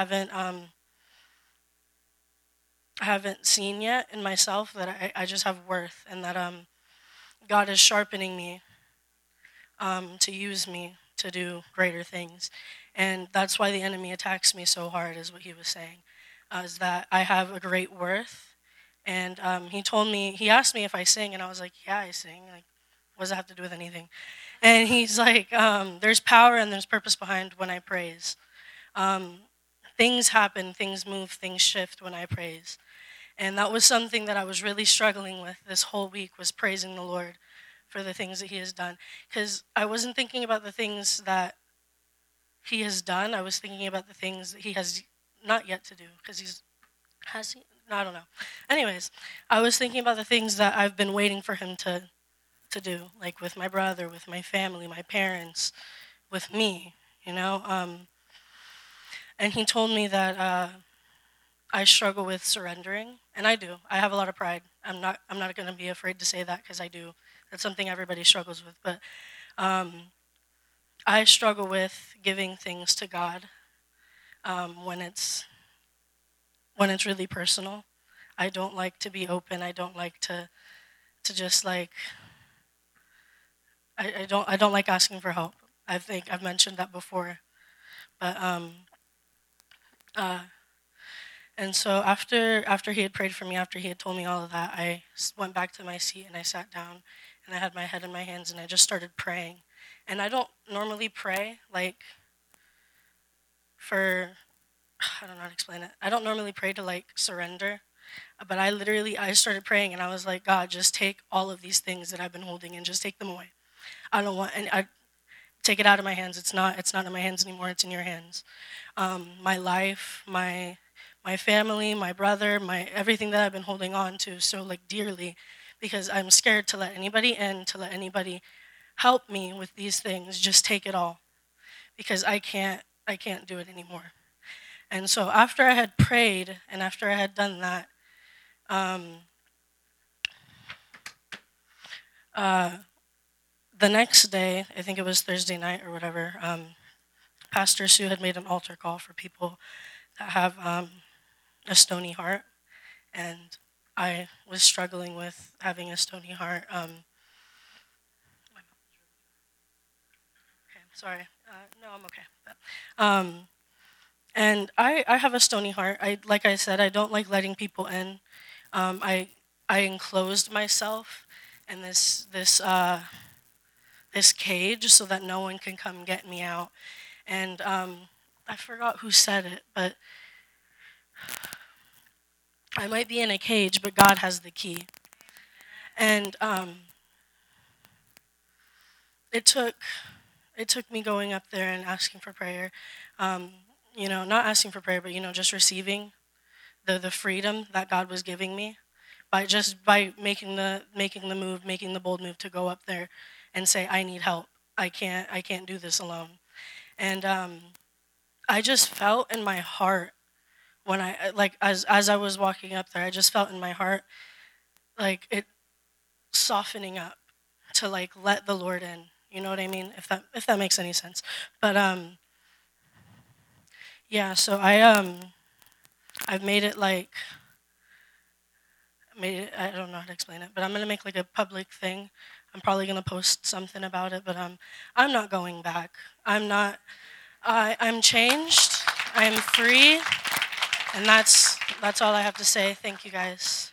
haven't seen yet in myself, that I just have worth, and that God is sharpening me to use me to do greater things. And that's why the enemy attacks me so hard, is what he was saying, is that I have a great worth. And he asked me if I sing, and I was like, yeah, I sing. Like, what does that have to do with anything? And he's like, there's power and there's purpose behind when I praise. Things happen, things move, things shift when I praise. And that was something that I was really struggling with this whole week, was praising the Lord for the things that he has done. Because I wasn't thinking about the things that he has done. I was thinking about the things that he has not yet to do. Because I don't know. Anyways, I was thinking about the things that I've been waiting for him to do, like with my brother, with my family, my parents, with me, And he told me that I struggle with surrendering, and I do. I have a lot of pride. I'm not going to be afraid to say that, because I do. That's something everybody struggles with. But I struggle with giving things to God when it's really personal. I don't like to be open. I don't like to just like. I don't like asking for help. I think I've mentioned that before, but and so after he had prayed for me, after he had told me all of that, I went back to my seat and I sat down and I had my head in my hands and I just started praying. And I don't normally pray like I don't know how to explain it. I don't normally pray to like surrender, but I started praying and I was like, God, just take all of these things that I've been holding and just take them away. I don't want, and I take it out of my hands. It's not in my hands anymore. It's in your hands. My life, my family, my brother, everything that I've been holding on to so like dearly, because I'm scared to let anybody in, to let anybody help me with these things. Just take it all, because I can't do it anymore. And so after I had prayed and after I had done that, the next day, I think it was Thursday night or whatever, Pastor Sue had made an altar call for people that have a stony heart, and I was struggling with having a stony heart. Okay, sorry. No, I'm okay. And I have a stony heart. Like I said, I don't like letting people in. I enclosed myself in this cage so that no one can come get me out. And I forgot who said it, but I might be in a cage, but God has the key. And it took me going up there and asking for prayer. Not asking for prayer, but just receiving the freedom that God was giving me by making the move, making the bold move to go up there and say, I need help. I can't do this alone. And I just felt in my heart when as I was walking up there, I just felt in my heart like it softening up to let the Lord in. You know what I mean? If that makes any sense. But yeah. So I've made it I don't know how to explain it, but I'm gonna make a public thing. I'm probably gonna post something about it, but I'm not going back. I'm changed. I'm free, and that's all I have to say. Thank you guys.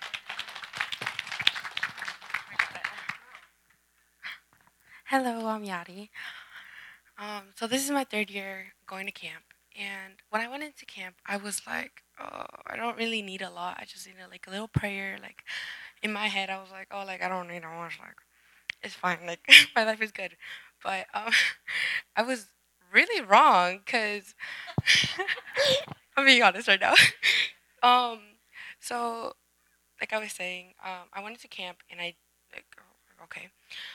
Hello, I'm Yadi. So this is my 3rd year going to camp, and when I went into camp, I was like, oh, I don't really need a lot. I just need a little prayer. In my head, I was like, oh, I don't need much. It's fine. My life is good. But I was really wrong because I'm being honest right now. So like I was saying, I went into camp and okay.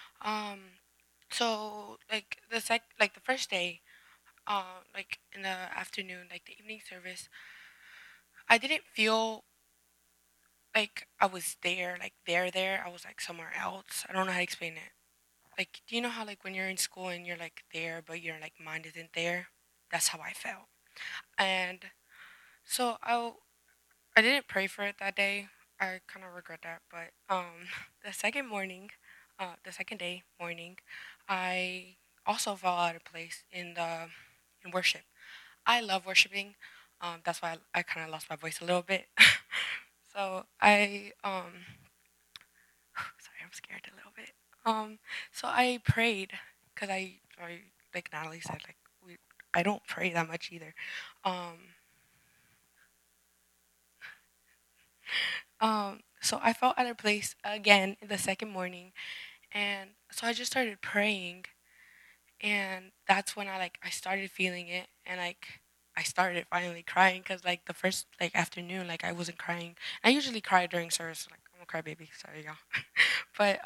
So the first day, in the afternoon, the evening service, I didn't feel like I was there, there. I was somewhere else. I don't know how to explain it. Do you know how when you're in school and you're there, but your mind isn't there? That's how I felt. And so I didn't pray for it that day. I kind of regret that. But the the second day morning, I also fell out of place in worship. I love worshiping. That's why I kind of lost my voice a little bit. So sorry, I'm scared a little bit. So I prayed because like Natalie said, I don't pray that much either. So I felt out of place again the second morning, and so I just started praying, and that's when I started feeling it, and I started finally crying because the first afternoon I wasn't crying. I usually cry during service. I'm a crybaby. Sorry, y'all. But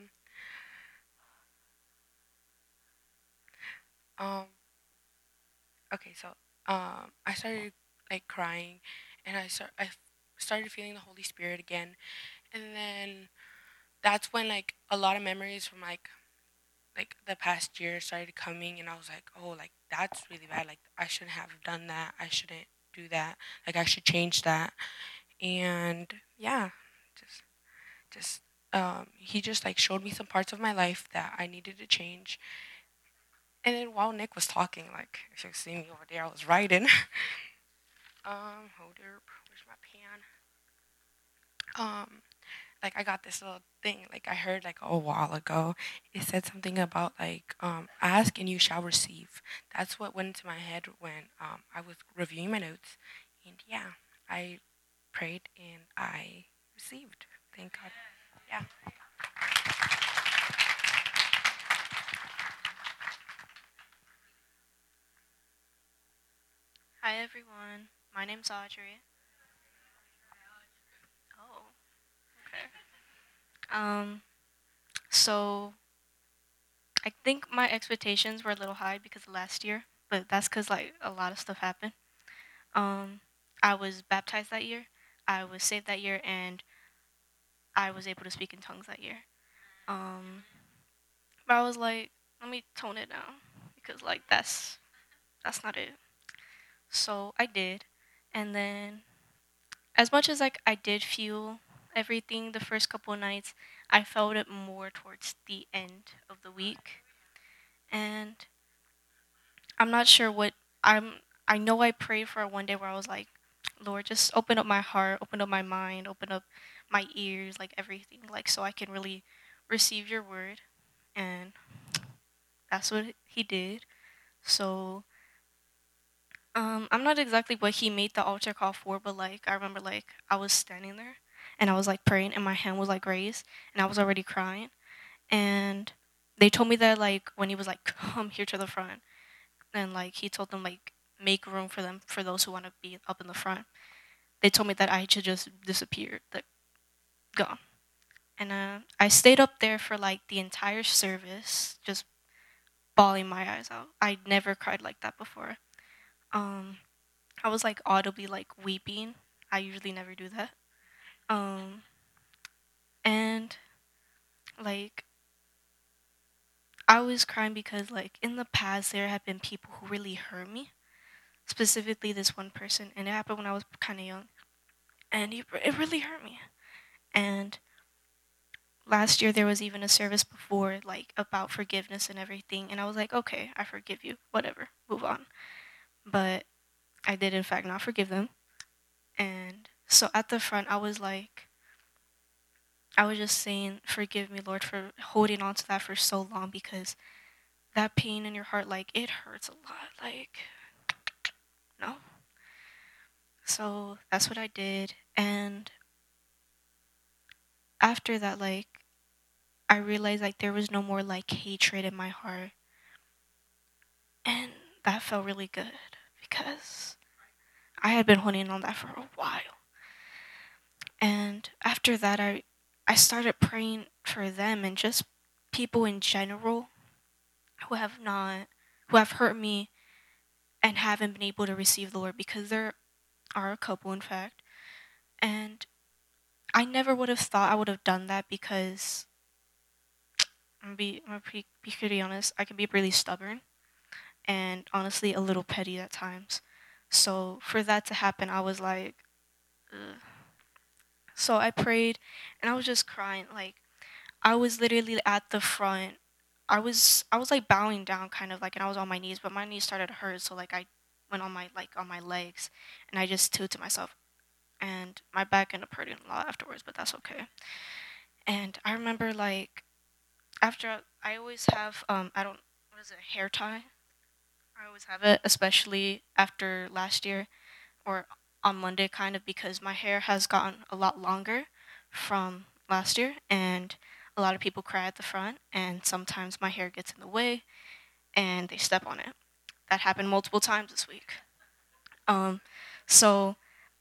okay, so I started crying, and I started feeling the Holy Spirit again, and then that's when a lot of memories from the past year started coming, and I was like, oh, that's really bad. I shouldn't have done that. I shouldn't do that. I should change that. And yeah, just he just showed me some parts of my life that I needed to change. And then while Nick was talking, if you see me over there, I was writing. Hold up, where's my pen? I got this little thing, I heard a while ago. It said something about ask and you shall receive. That's what went into my head when I was reviewing my notes. And yeah, I prayed and I received. Thank God. Yeah. Hi everyone, my name's Audrey. Oh, okay. So I think my expectations were a little high because of last year, but that's because like a lot of stuff happened. Um, I was baptized that year, I was saved that year, and I was able to speak in tongues that year. Um, but I was like, let me tone it down because like that's not it. So I did, and then as much as like I did feel everything the first couple of nights, I felt it more towards the end of the week, and I'm not sure what I'm. I know I prayed for one day where I was like, Lord, just open up my heart, open up my mind, open up my ears, like everything, like so I can really receive your word, and that's what he did. So I'm not exactly what he made the altar call for, but like I remember like I was standing there and I was like praying and my hand was like raised and I was already crying, and they told me that like when he was like come here to the front, and like he told them like make room for them for those who want to be up in the front. They told me that I should just disappear, like gone. And I stayed up there for like the entire service, just bawling my eyes out. I never cried like that before. Um, I was like audibly like weeping. I usually never do that. Um, and like I was crying because like in the past there have been people who really hurt me, specifically this one person, and it happened when I was kind of young, and it really hurt me. And last year there was even a service before like about forgiveness and everything, and I was like, okay, I forgive you, whatever, move on. But I did in fact not forgive them, and so at the front I was just saying, forgive me, Lord, for holding on to that for so long because that pain in your heart, like, it hurts a lot. Like, no. So that's what I did. And after that, like, I realized, like, there was no more, like, hatred in my heart. And that felt really good because I had been holding on that for a while. And after that, I started praying for them and just people in general who have hurt me and haven't been able to receive the Lord, because there are a couple in fact. And I never would have thought I would have done that because be pretty honest, I can be really stubborn and honestly a little petty at times. So for that to happen, I was like, ugh. So I prayed and I was just crying. Like I was literally at the front. I was like bowing down kind of like, and I was on my knees, but my knees started to hurt, so like I went on my legs and I just tilted myself, and my back ended up hurting a lot afterwards, but that's okay. And I remember like after I always have I don't what is it, hair tie. I always have it, especially after last year or on Monday kind of, because my hair has gotten a lot longer from last year, and a lot of people cry at the front, and sometimes my hair gets in the way and they step on it. That happened multiple times this week. Um, so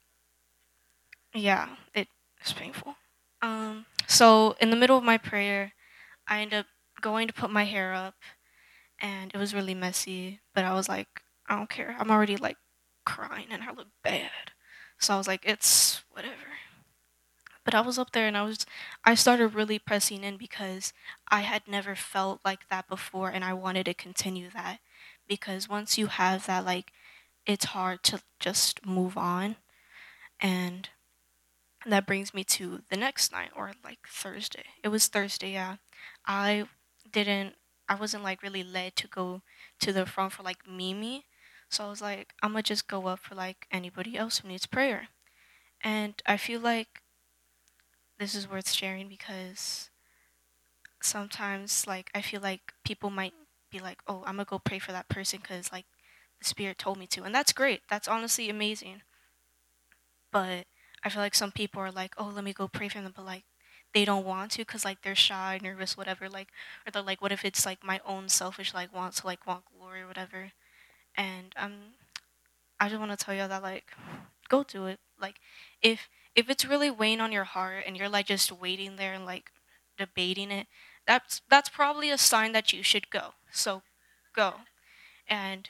yeah, it's painful. So in the middle of my prayer, I ended up going to put my hair up, and it was really messy. But I was like, I don't care. I'm already like crying, and I look bad. So I was like, it's whatever. But I was up there, and I started really pressing in because I had never felt like that before, and I wanted to continue that, because once you have that, like, it's hard to just move on. And that brings me to the next night, or like Thursday. It was Thursday, yeah. I didn't, I wasn't like really led to go to the front for like Mimi. So I was like, I'm gonna just go up for like anybody else who needs prayer. And I feel like this is worth sharing because sometimes like I feel like people might be like, oh, I'm gonna go pray for that person because like the Spirit told me to. And that's great. That's honestly amazing. But I feel like some people are like, oh, let me go pray for them, but like they don't want to because like they're shy, nervous, whatever. Like, or they're like, what if it's like my own selfish like want glory or whatever? And I just want to tell you that like, go do it. Like, if it's really weighing on your heart and you're like just waiting there and like debating it, that's probably a sign that you should go. So go. And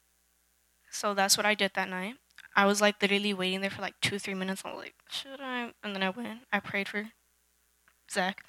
so that's what I did that night. I was like literally waiting there for like 2-3 minutes. I was like, should I? And then I went. I prayed for Zach.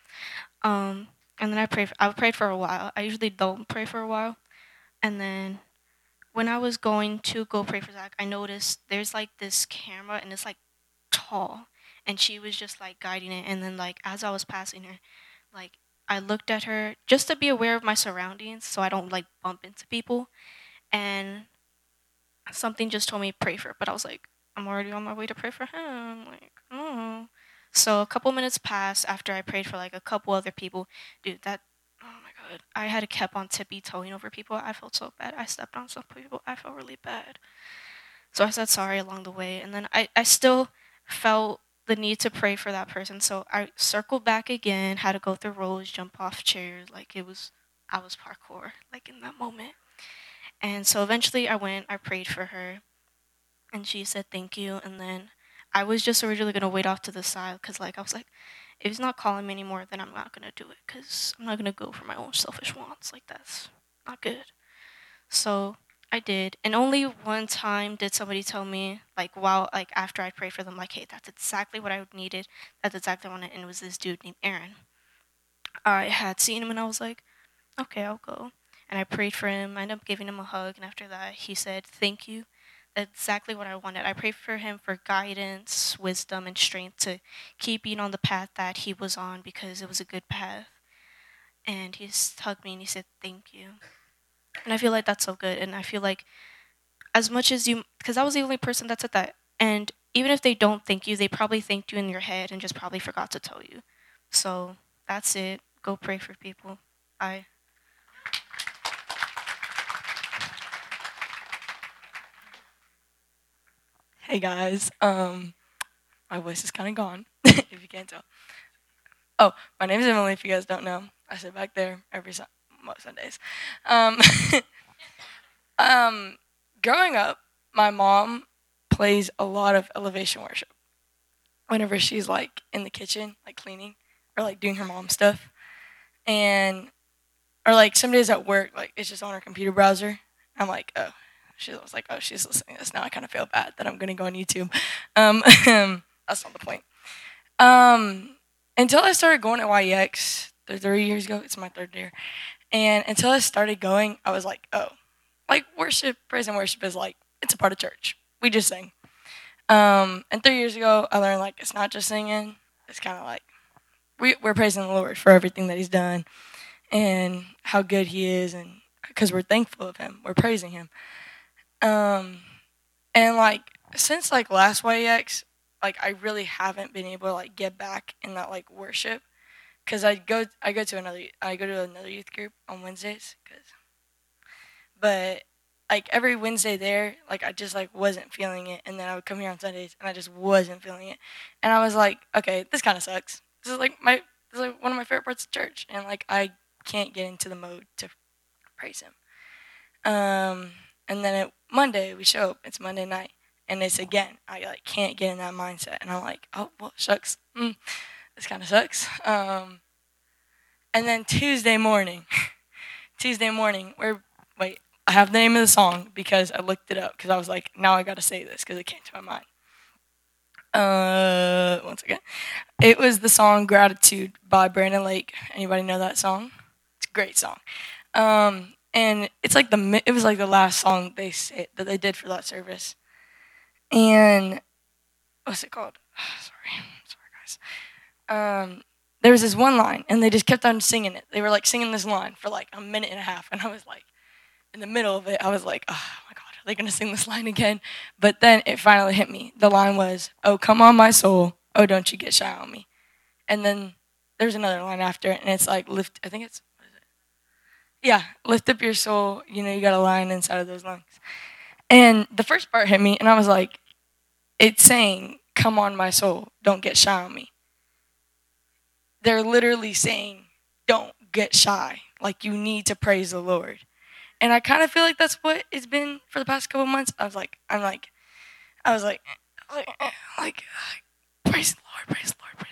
And then I prayed for a while. I usually don't pray for a while. And then when I was going to go pray for Zach, I noticed there's like this camera and it's like tall. And she was just like guiding it. And then like as I was passing her, like I looked at her just to be aware of my surroundings so I don't like bump into people. And something just told me pray for her. But I was like, I'm already on my way to pray for him. Like, oh. So a couple minutes passed after I prayed for like a couple other people. Dude, oh my God. I had kept on tippy-toeing over people. I felt so bad. I stepped on some people. I felt really bad. So I said sorry along the way. And then I still felt the need to pray for that person. So I circled back again, had to go through rows, jump off chairs. Like I was parkour, like in that moment. And so eventually I prayed for her. And she said thank you. And then I was just originally going to wait off to the side because like I was like, if he's not calling me anymore, then I'm not going to do it because I'm not going to go for my own selfish wants. Like that's not good. So I did. And only one time did somebody tell me, like while like after I prayed for them, like, hey, that's exactly what I needed. That's exactly what I wanted. And it was this dude named Aaron. I had seen him and I was like, okay, I'll go. And I prayed for him. I ended up giving him a hug. And after that, he said, thank you. That's exactly what I wanted. I prayed for him for guidance, wisdom, and strength to keep being on the path that he was on because it was a good path. And he just hugged me and he said, thank you. And I feel like that's so good. And I feel like as much as because I was the only person that said that. And even if they don't thank you, they probably thanked you in your head and just probably forgot to tell you. So that's it. Go pray for people. Bye. Hey guys, my voice is kind of gone, if you can't tell. Oh, my name is Emily, if you guys don't know. I sit back there most Sundays. Growing up, my mom plays a lot of elevation worship. Whenever she's like in the kitchen, like cleaning, or like doing her mom stuff. Or like some days at work, like it's just on her computer browser. I'm like, oh. She was like, oh, she's listening to this. Now I kind of feel bad that I'm going to go on YouTube. That's not the point. Until I started going at YEX 3 years ago. It's my third year. And until I started going, I was like, oh. Like worship, praise and worship is like, it's a part of church. We just sing. And 3 years ago, I learned like it's not just singing. It's kind of like we're praising the Lord for everything that he's done and how good he is. And because we're thankful of him. We're praising him. And like since like last YEX, like I really haven't been able to like get back in that like worship, cause I go to another youth group on Wednesdays, but like every Wednesday there, like I just like wasn't feeling it, and then I would come here on Sundays and I just wasn't feeling it, and I was like, okay, this kind of sucks. This is like one of my favorite parts of church, and like I can't get into the mode to praise him. And then Monday we show up. It's Monday night, and it's again I like can't get in that mindset, and I'm like, oh well, shucks, this kind of sucks. And then Tuesday morning, I have the name of the song because I looked it up because I was like, now I got to say this because it came to my mind. Once again, it was the song "Gratitude" by Brandon Lake. Anybody know that song? It's a great song. And it's like it was like the last song that they did for that service. And what's it called? Sorry guys. There was this one line, and they just kept on singing it. They were like singing this line for like a minute and a half, and I was like, in the middle of it, I was like, oh my God, are they gonna sing this line again? But then it finally hit me. The line was, "Oh come on my soul, oh don't you get shy on me." And then there's another line after it, and it's like lift. I think it's. Yeah, lift up your soul. You know, you got a line inside of those lungs. And the first part hit me, and I was like, it's saying, come on, my soul, don't get shy on me. They're literally saying, don't get shy. Like, you need to praise the Lord. And I kind of feel like that's what it's been for the past couple months. I was like, praise the Lord, praise the Lord, praise the Lord.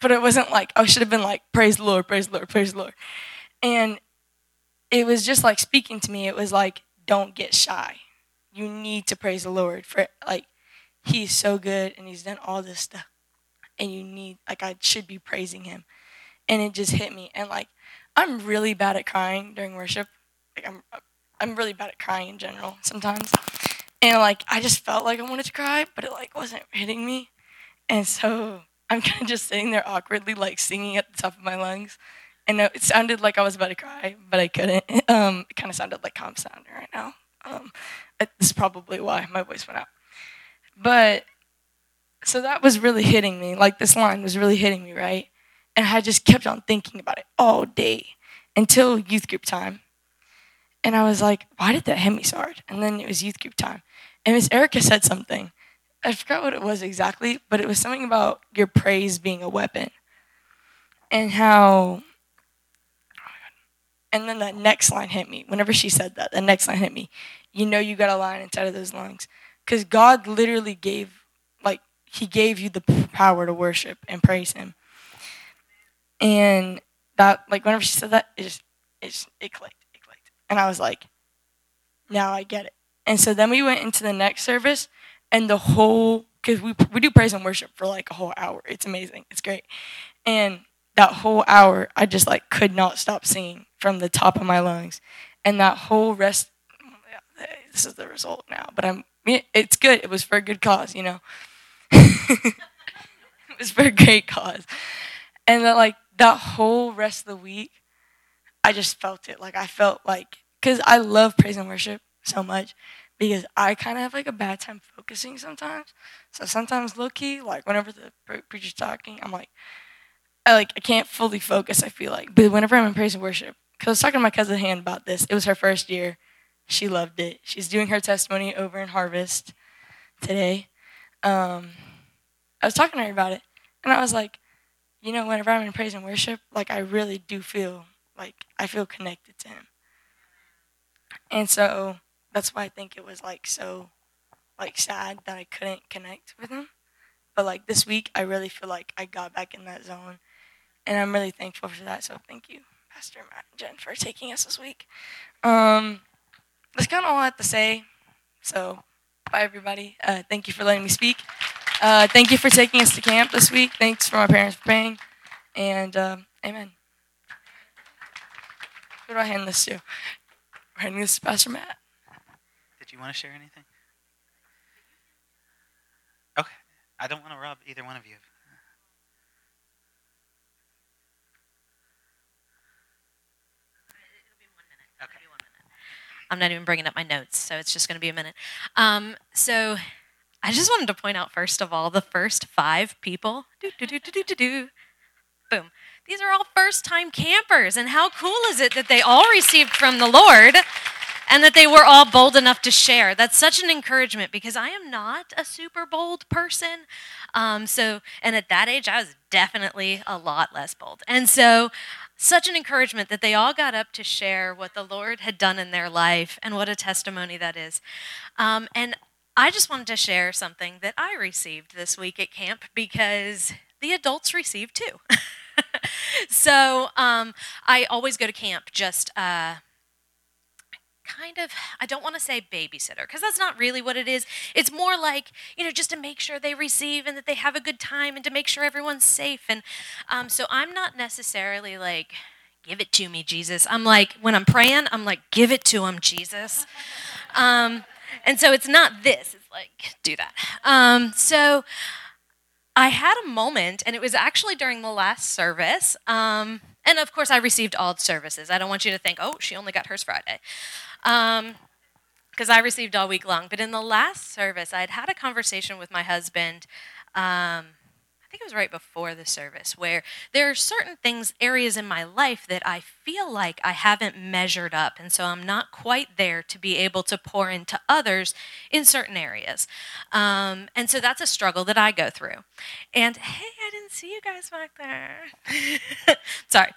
but it wasn't like, I should have been like, praise the Lord, praise the Lord, praise the Lord. And it was just like speaking to me. It was like, don't get shy. You need to praise the Lord for like, he's so good and he's done all this stuff. And you need, like, I should be praising him. And it just hit me. And like, I'm really bad at crying during worship. Like I'm really bad at crying in general sometimes. And like, I just felt like I wanted to cry, but it like wasn't hitting me. And so I'm kind of just sitting there awkwardly, like singing at the top of my lungs. And it sounded like I was about to cry, but I couldn't. It kind of sounded like I'm sounding right now. This is probably why my voice went out. But so that was really hitting me. Like this line was really hitting me, right? And I just kept on thinking about it all day until youth group time. And I was like, why did that hit me so hard? And then it was youth group time. And Miss Erica said something. I forgot what it was exactly, but it was something about your praise being a weapon. And how, and then that next line hit me. Whenever she said that, the next line hit me. You know you got a line inside of those lungs. Because God literally gave, like, he gave you the power to worship and praise him. And that, like, whenever she said that, it clicked. And I was like, now I get it. And so then we went into the next service, and the whole, because we do praise and worship for like a whole hour. It's amazing. It's great. And that whole hour, I just like could not stop singing from the top of my lungs. And that whole rest, this is the result now, but it's good. It was for a good cause, you know. It was for a great cause. And that whole rest of the week, I just felt it. Like I felt like, because I love praise and worship so much, because I kind of have like a bad time focusing sometimes. So sometimes low key, like whenever the preacher's talking, I'm like, I can't fully focus, I feel like. But whenever I'm in praise and worship, because I was talking to my cousin Han about this. It was her first year. She loved it. She's doing her testimony over in Harvest today. I was talking to her about it, and I was like, you know, whenever I'm in praise and worship, like I really do feel like I feel connected to him. And so that's why I think it was like so like sad that I couldn't connect with him. But like this week, I really feel like I got back in that zone, and I'm really thankful for that. So thank you, Pastor Matt and Jen, for taking us this week. That's kind of all I have to say. So bye, everybody. Thank you for letting me speak. Thank you for taking us to camp this week. Thanks for my parents for paying. And amen. Who do I hand this to? We're handing this to Pastor Matt. Did you want to share anything? Okay. I don't want to rob either one of you. Okay. I'm not even bringing up my notes, so it's just going to be a minute. So I just wanted to point out, first of all, the first 5 people. Boom. These are all first-time campers, and how cool is it that they all received from the Lord and that they were all bold enough to share. That's such an encouragement, because I am not a super bold person. And at that age, I was definitely a lot less bold. And so such an encouragement that they all got up to share what the Lord had done in their life, and what a testimony that is. And I just wanted to share something that I received this week at camp, because the adults received too. So I always go to camp just kind of, I don't want to say babysitter, because that's not really what it is. It's more like, just to make sure they receive and that they have a good time, and to make sure everyone's safe. And so I'm not necessarily like, give it to me, Jesus. I'm like, when I'm praying, I'm like, give it to him, Jesus. And so it's not this. It's like, do that. So I had a moment, and it was actually during the last service. And of course, I received all services. I don't want you to think, oh, she only got hers Friday. Because I received all week long. But in the last service, I had a conversation with my husband. I think it was right before the service, where there are certain areas in my life that I feel like I haven't measured up. And so I'm not quite there to be able to pour into others in certain areas. And so that's a struggle that I go through. And hey, I didn't see you guys back there. Sorry.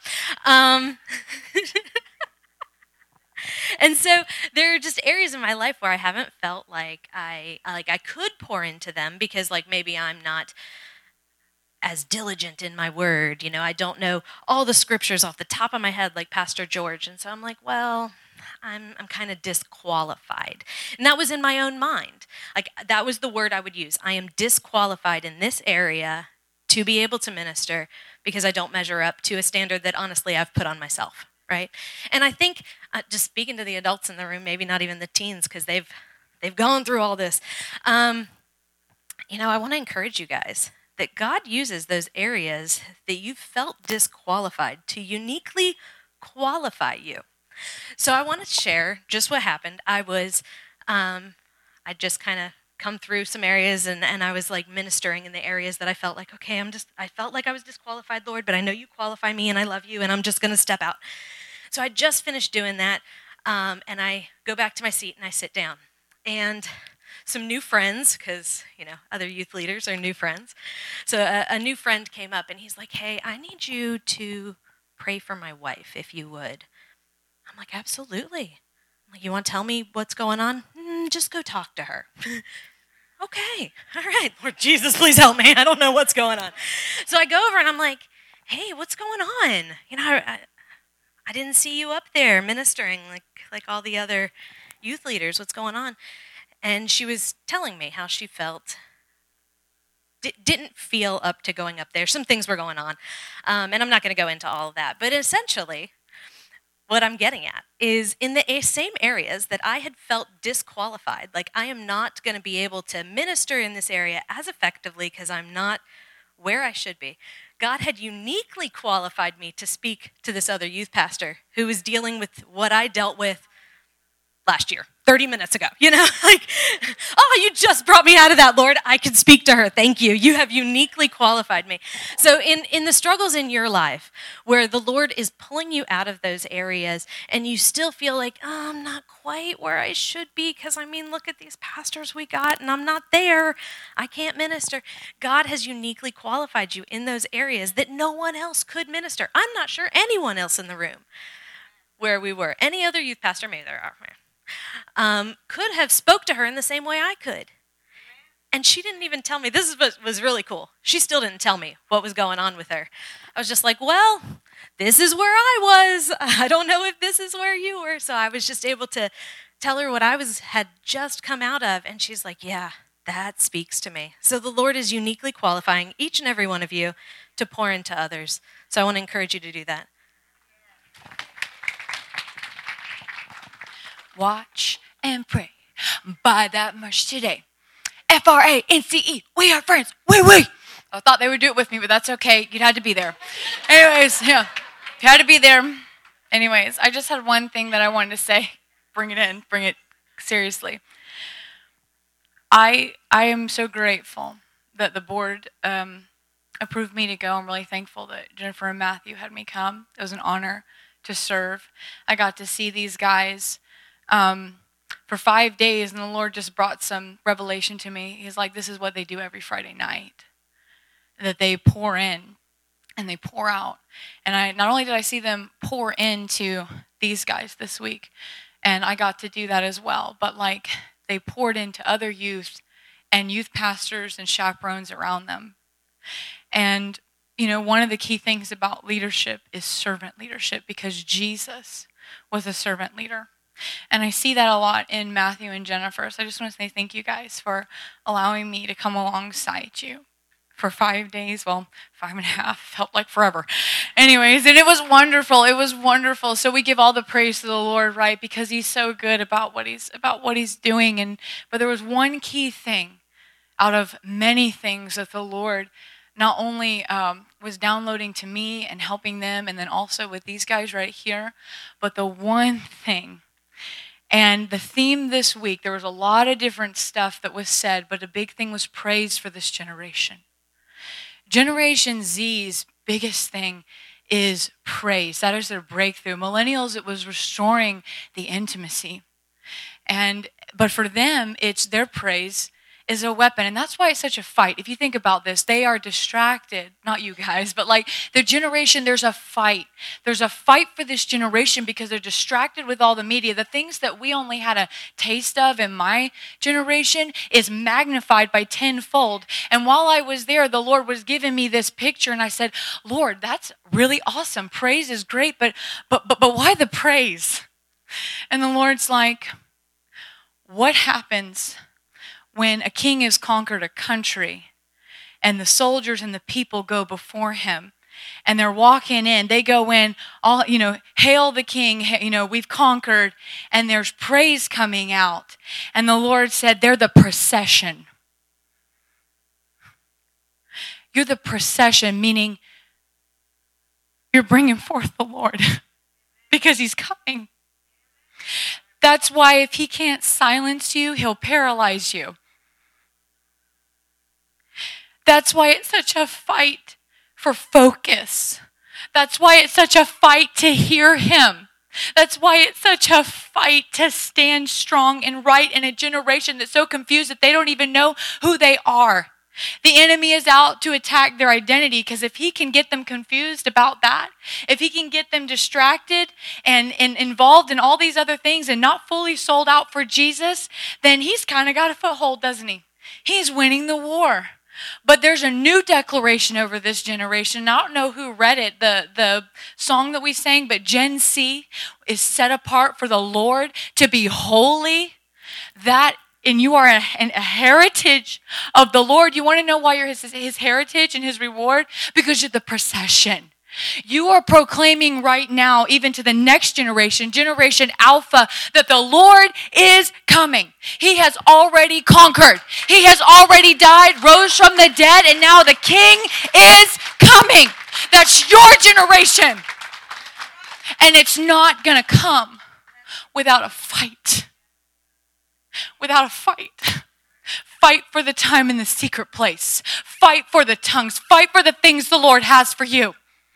And so there are just areas in my life where I haven't felt like I could pour into them, because like maybe I'm not as diligent in my word. You know, I don't know all the scriptures off the top of my head like Pastor George. And so I'm like, well, I'm kind of disqualified. And that was in my own mind. Like, that was the word I would use. I am disqualified in this area to be able to minister because I don't measure up to a standard that honestly I've put on myself, right? And I think, just speaking to the adults in the room, maybe not even the teens, because they've gone through all this. You know, I want to encourage you guys that God uses those areas that you felt disqualified to uniquely qualify you. So I want to share just what happened. I just kind of come through some areas and I was like ministering in the areas that I felt like, okay, I felt like I was disqualified, Lord, but I know you qualify me and I love you and I'm just going to step out. So I just finished doing that and I go back to my seat and I sit down. And some new friends, because, you know, other youth leaders are new friends. So a new friend came up and he's like, hey, I need you to pray for my wife, if you would. I'm like, absolutely. I'm like, you want to tell me what's going on? Just go talk to her. Okay, all right. Lord Jesus, please help me. I don't know what's going on. So I go over and I'm like, hey, what's going on? You know, I didn't see you up there ministering like all the other youth leaders. What's going on? And she was telling me how she felt. Didn't feel up to going up there. Some things were going on. And I'm not going to go into all of that. But essentially, what I'm getting at is in the same areas that I had felt disqualified, like I am not going to be able to minister in this area as effectively because I'm not where I should be. God had uniquely qualified me to speak to this other youth pastor who was dealing with what I dealt with last year, 30 minutes ago, you know, like, oh, you just brought me out of that, Lord. I can speak to her. Thank you. You have uniquely qualified me. So in the struggles in your life where the Lord is pulling you out of those areas and you still feel like, oh, I'm not quite where I should be because, I mean, look at these pastors we got and I'm not there. I can't minister. God has uniquely qualified you in those areas that no one else could minister. I'm not sure anyone else in the room where we were. Any other youth pastor, maybe there are, could have spoke to her in the same way I could. And she didn't even tell me. This is what was really cool. She still didn't tell me what was going on with her. I was just like, well, this is where I was. I don't know if this is where you were. So I was just able to tell her what had just come out of. And she's like, yeah, that speaks to me. So the Lord is uniquely qualifying each and every one of you to pour into others. So I want to encourage you to do that. Watch and pray. Buy that merch today. FRANCE. We are friends. We. I thought they would do it with me, but that's okay. You had to be there. Anyways, yeah. You had to be there. Anyways, I just had one thing that I wanted to say. Bring it in. Bring it seriously. I am so grateful that the board approved me to go. I'm really thankful that Jennifer and Matthew had me come. It was an honor to serve. I got to see these guys for 5 days, and the Lord just brought some revelation to me. He's like, this is what they do every Friday night, that they pour in and they pour out. And not only did I see them pour into these guys this week, and I got to do that as well, but like they poured into other youth and youth pastors and chaperones around them. And, you know, one of the key things about leadership is servant leadership, because Jesus was a servant leader. And I see that a lot in Matthew and Jennifer. So I just want to say thank you guys for allowing me to come alongside you for 5 days. Well, 5.5 felt like forever. Anyways, and it was wonderful. It was wonderful. So we give all the praise to the Lord, right? Because he's so good about what he's doing. But there was one key thing out of many things that the Lord not only was downloading to me and helping them, and then also with these guys right here, but the one thing. And the theme this week, there was a lot of different stuff that was said, but a big thing was praise for this generation. Generation Z's biggest thing is praise. That is their breakthrough. Millennials, it was restoring the intimacy. But for them, it's their praise is a weapon. And that's why it's such a fight. If you think about this, they are distracted. Not you guys, but like the generation, there's a fight. There's a fight for this generation because they're distracted with all the media. The things that we only had a taste of in my generation is magnified by tenfold. And while I was there, the Lord was giving me this picture, and I said, Lord, that's really awesome. Praise is great, but why the praise? And the Lord's like, what happens when a king has conquered a country and the soldiers and the people go before him and they're walking in, they go in, all, hail the king, we've conquered, and there's praise coming out. And the Lord said, they're the procession. You're the procession, meaning you're bringing forth the Lord because he's coming. That's why if he can't silence you, he'll paralyze you. That's why it's such a fight for focus. That's why it's such a fight to hear him. That's why it's such a fight to stand strong and right in a generation that's so confused that they don't even know who they are. The enemy is out to attack their identity, because if he can get them confused about that, if he can get them distracted and involved in all these other things and not fully sold out for Jesus, then he's kind of got a foothold, doesn't he? He's winning the war. But there's a new declaration over this generation. I don't know who read it, the song that we sang, but Gen Z is set apart for the Lord to be holy. And you are a heritage of the Lord. You want to know why you're his heritage and his reward? Because you're the procession. You are proclaiming right now, even to the next generation, Generation Alpha, that the Lord is coming. He has already conquered. He has already died, rose from the dead, and now the King is coming. That's your generation. And it's not going to come without a fight. Without a fight. Fight for the time in the secret place. Fight for the tongues. Fight for the things the Lord has for you.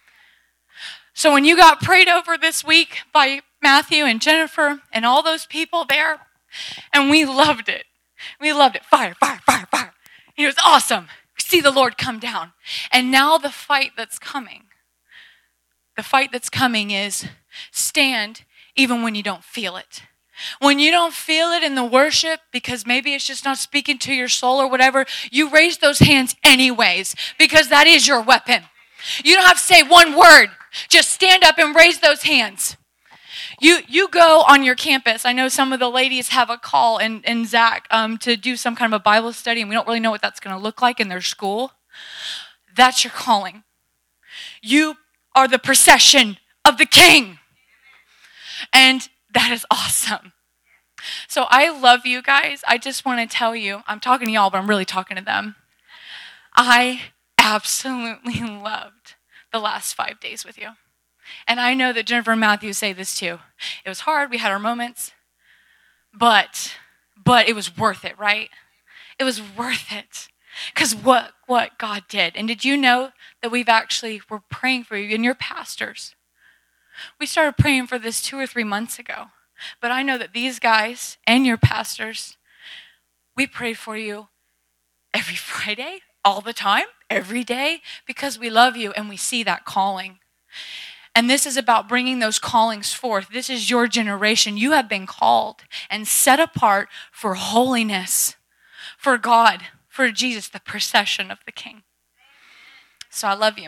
So when you got prayed over this week by Matthew and Jennifer and all those people there, and we loved it. We loved it. Fire, fire, fire, fire. It was awesome. We see the Lord come down. And now the fight that's coming. The fight that's coming is stand even when you don't feel it. When you don't feel it in the worship, because maybe it's just not speaking to your soul or whatever, you raise those hands anyways, because that is your weapon. You don't have to say one word. Just stand up and raise those hands. You go on your campus. I know some of the ladies have a call and Zach to do some kind of a Bible study, and we don't really know what that's going to look like in their school. That's your calling. You are the procession of the King. And that is awesome. So I love you guys. I just want to tell you, I'm talking to y'all, but I'm really talking to them. I absolutely loved the last 5 days with you. And I know that Jennifer and Matthew say this too. It was hard. We had our moments. But it was worth it, right? It was worth it. Because what God did. And did you know that we're praying for you and your pastors? We started praying for this 2 or 3 months ago. But I know that these guys and your pastors, we pray for you every Friday, all the time, every day, because we love you and we see that calling. And this is about bringing those callings forth. This is your generation. You have been called and set apart for holiness, for God, for Jesus, the procession of the King. So I love you.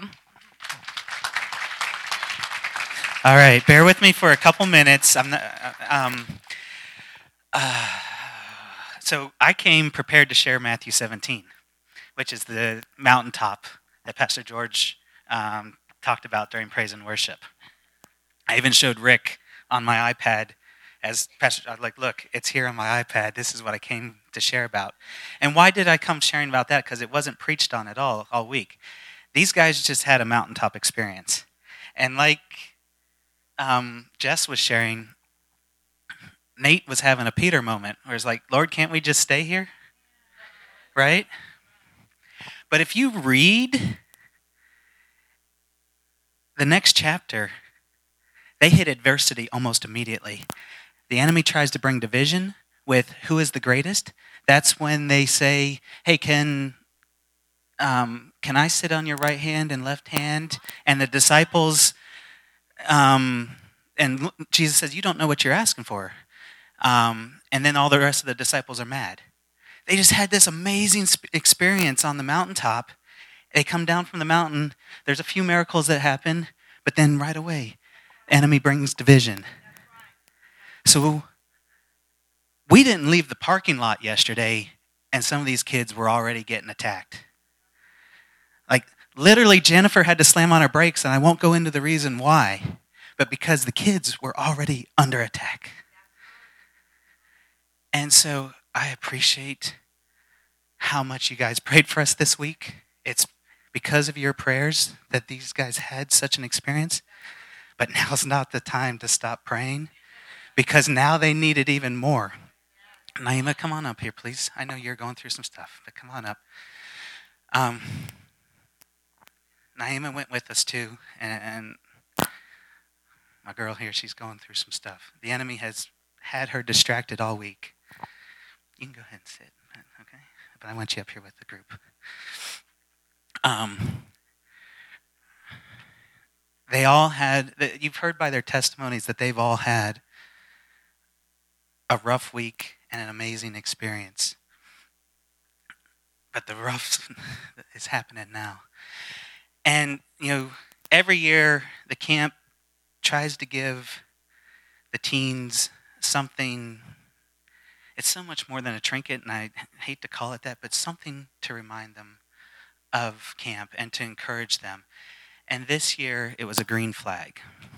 All right, bear with me for a couple minutes. So I came prepared to share Matthew 17, which is the mountaintop that Pastor George talked about during praise and worship. I even showed Rick on my iPad as Pastor, I was like, look, it's here on my iPad. This is what I came to share about. And why did I come sharing about that? Because it wasn't preached on at all week. These guys just had a mountaintop experience. And like Jess was sharing, Nate was having a Peter moment where it's like, Lord, can't we just stay here? Right? But if you read the next chapter, they hit adversity almost immediately. The enemy tries to bring division with who is the greatest. That's when they say, hey, can I sit on your right hand and left hand? And the disciples, and Jesus says, you don't know what you're asking for. And then all the rest of the disciples are mad. They just had this amazing experience on the mountaintop. They come down from the mountain. There's a few miracles that happen, but then right away, the enemy brings division. So we didn't leave the parking lot yesterday, and some of these kids were already getting attacked. Like, literally, Jennifer had to slam on her brakes, and I won't go into the reason why, but because the kids were already under attack. And so I appreciate how much you guys prayed for us this week. It's because of your prayers that these guys had such an experience. But now's not the time to stop praying, because now they need it even more. Naima, come on up here, please. I know you're going through some stuff, but come on up. Naima went with us too, and my girl here, she's going through some stuff. The enemy has had her distracted all week. You can go ahead and sit, okay? But I want you up here with the group. They all had, you've heard by their testimonies that they've all had a rough week and an amazing experience. But the rough is happening now. And, every year the camp tries to give the teens something. It's so much more than a trinket, and I hate to call it that, but something to remind them of camp and to encourage them. And this year, it was a green flag.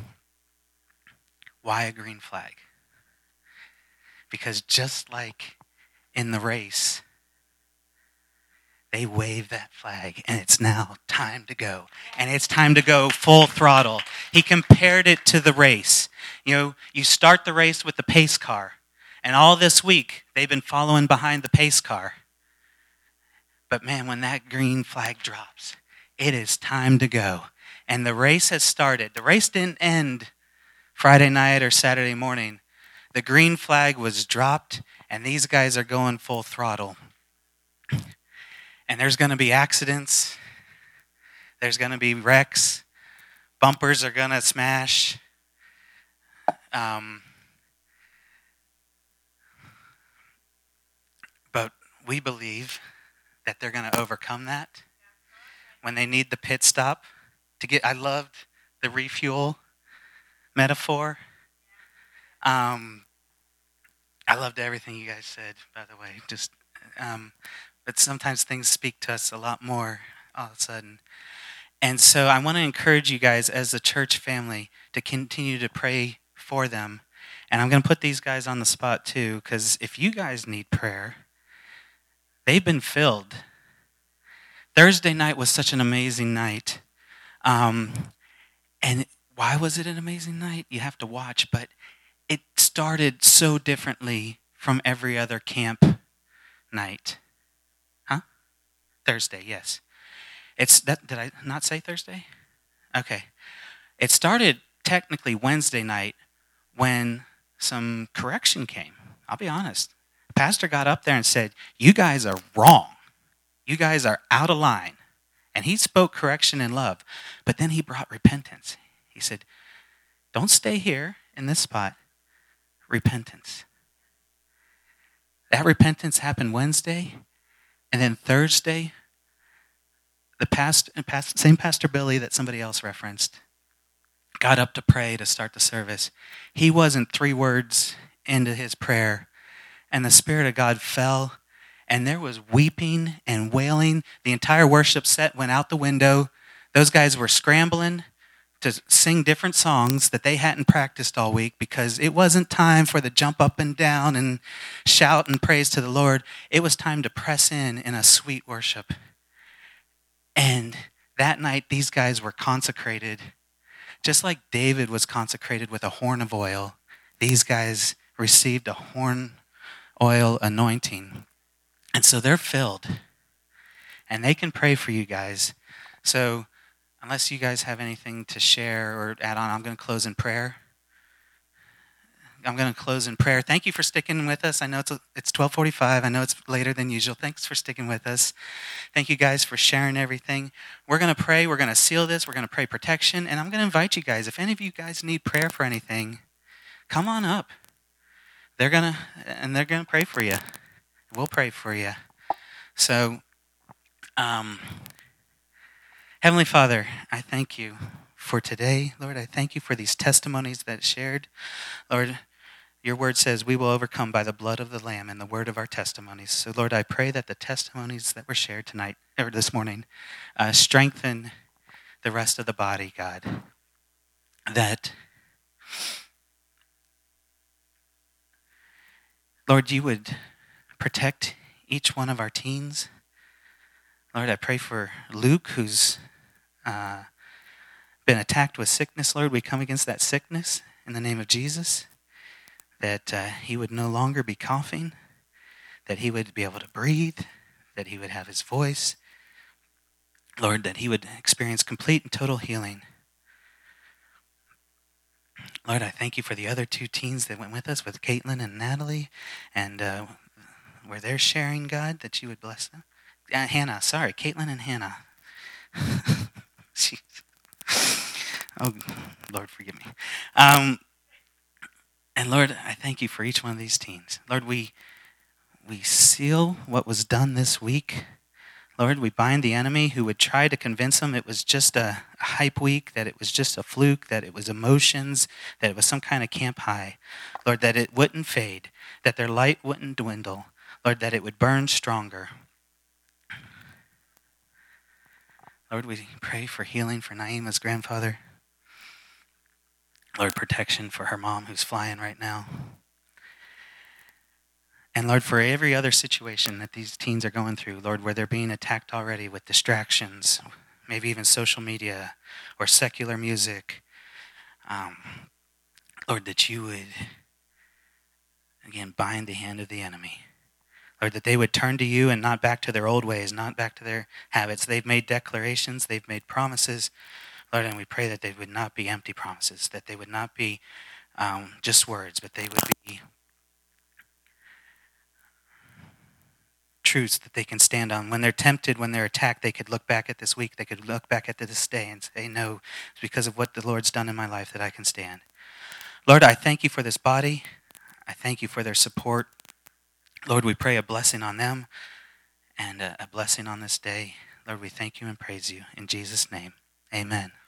Why a green flag? Because just like in the race, they waved that flag, and it's now time to go. And it's time to go full throttle. He compared it to the race. You start the race with the pace car. And all this week, they've been following behind the pace car. But man, when that green flag drops, it is time to go. And the race has started. The race didn't end Friday night or Saturday morning. The green flag was dropped, and these guys are going full throttle. And there's going to be accidents. There's going to be wrecks. Bumpers are going to smash. But we believe that they're going to overcome that. When they need the pit stop I loved the refuel metaphor. I loved everything you guys said, by the way. But sometimes things speak to us a lot more all of a sudden. And so I want to encourage you guys as a church family to continue to pray for them. And I'm going to put these guys on the spot too, because if you guys need prayer, they've been filled. Thursday night was such an amazing night. And why was it an amazing night? You have to watch, but it started so differently from every other camp night. Huh? Thursday, yes. Did I not say Thursday? Okay. It started technically Wednesday night when some correction came. I'll be honest. The pastor got up there and said, you guys are wrong. You guys are out of line. And he spoke correction in love. But then he brought repentance. He said, don't stay here in this spot. Repentance. That repentance happened Wednesday. And then Thursday, same Pastor Billy that somebody else referenced, got up to pray to start the service. He wasn't 3 words into his prayer, and the Spirit of God fell, and there was weeping and wailing. The entire worship set went out the window. Those guys were scrambling to sing different songs that they hadn't practiced all week because it wasn't time for the jump up and down and shout and praise to the Lord. It was time to press in a sweet worship. And that night, these guys were consecrated. Just like David was consecrated with a horn of oil, these guys received a horn oil anointing. And so they're filled. And they can pray for you guys. So unless you guys have anything to share or add on, I'm going to close in prayer. I'm going to close in prayer. Thank you for sticking with us. I know it's 12:45. I know it's later than usual. Thanks for sticking with us. Thank you guys for sharing everything. We're going to pray. We're going to seal this. We're going to pray protection. And I'm going to invite you guys, if any of you guys need prayer for anything, come on up. They're going to pray for you. We'll pray for you. So, Heavenly Father, I thank you for today. Lord, I thank you for these testimonies that shared. Lord, your word says we will overcome by the blood of the Lamb and the word of our testimonies. So, Lord, I pray that the testimonies that were shared tonight, or this morning, strengthen the rest of the body, God. That, Lord, you would protect each one of our teens. Lord, I pray for Luke, who's been attacked with sickness. Lord, we come against that sickness in the name of Jesus, that he would no longer be coughing, that he would be able to breathe, that he would have his voice. Lord, that he would experience complete and total healing. Lord, I thank you for the other two teens that went with us, with Caitlin and Natalie, and where they're sharing, God, that you would bless them. Caitlin and Hannah. Jeez. Oh, Lord, forgive me. And Lord, I thank you for each one of these teens. Lord, we seal what was done this week. Lord, we bind the enemy who would try to convince them it was just a hype week, that it was just a fluke, that it was emotions, that it was some kind of camp high. Lord, that it wouldn't fade, that their light wouldn't dwindle. Lord, that it would burn stronger. Lord, we pray for healing for Naima's grandfather. Lord, protection for her mom who's flying right now. And Lord, for every other situation that these teens are going through, Lord, where they're being attacked already with distractions, maybe even social media or secular music, Lord, that you would, again, bind the hand of the enemy. Lord, that they would turn to you and not back to their old ways, not back to their habits. They've made declarations, they've made promises, Lord, and we pray that they would not be empty promises, that they would not be just words, but they would be truths that they can stand on. When they're tempted, when they're attacked, they could look back at this week, they could look back at this day and say, no, it's because of what the Lord's done in my life that I can stand. Lord, I thank you for this body. I thank you for their support. Lord, we pray a blessing on them and a blessing on this day. Lord, we thank you and praise you. In Jesus' name, amen.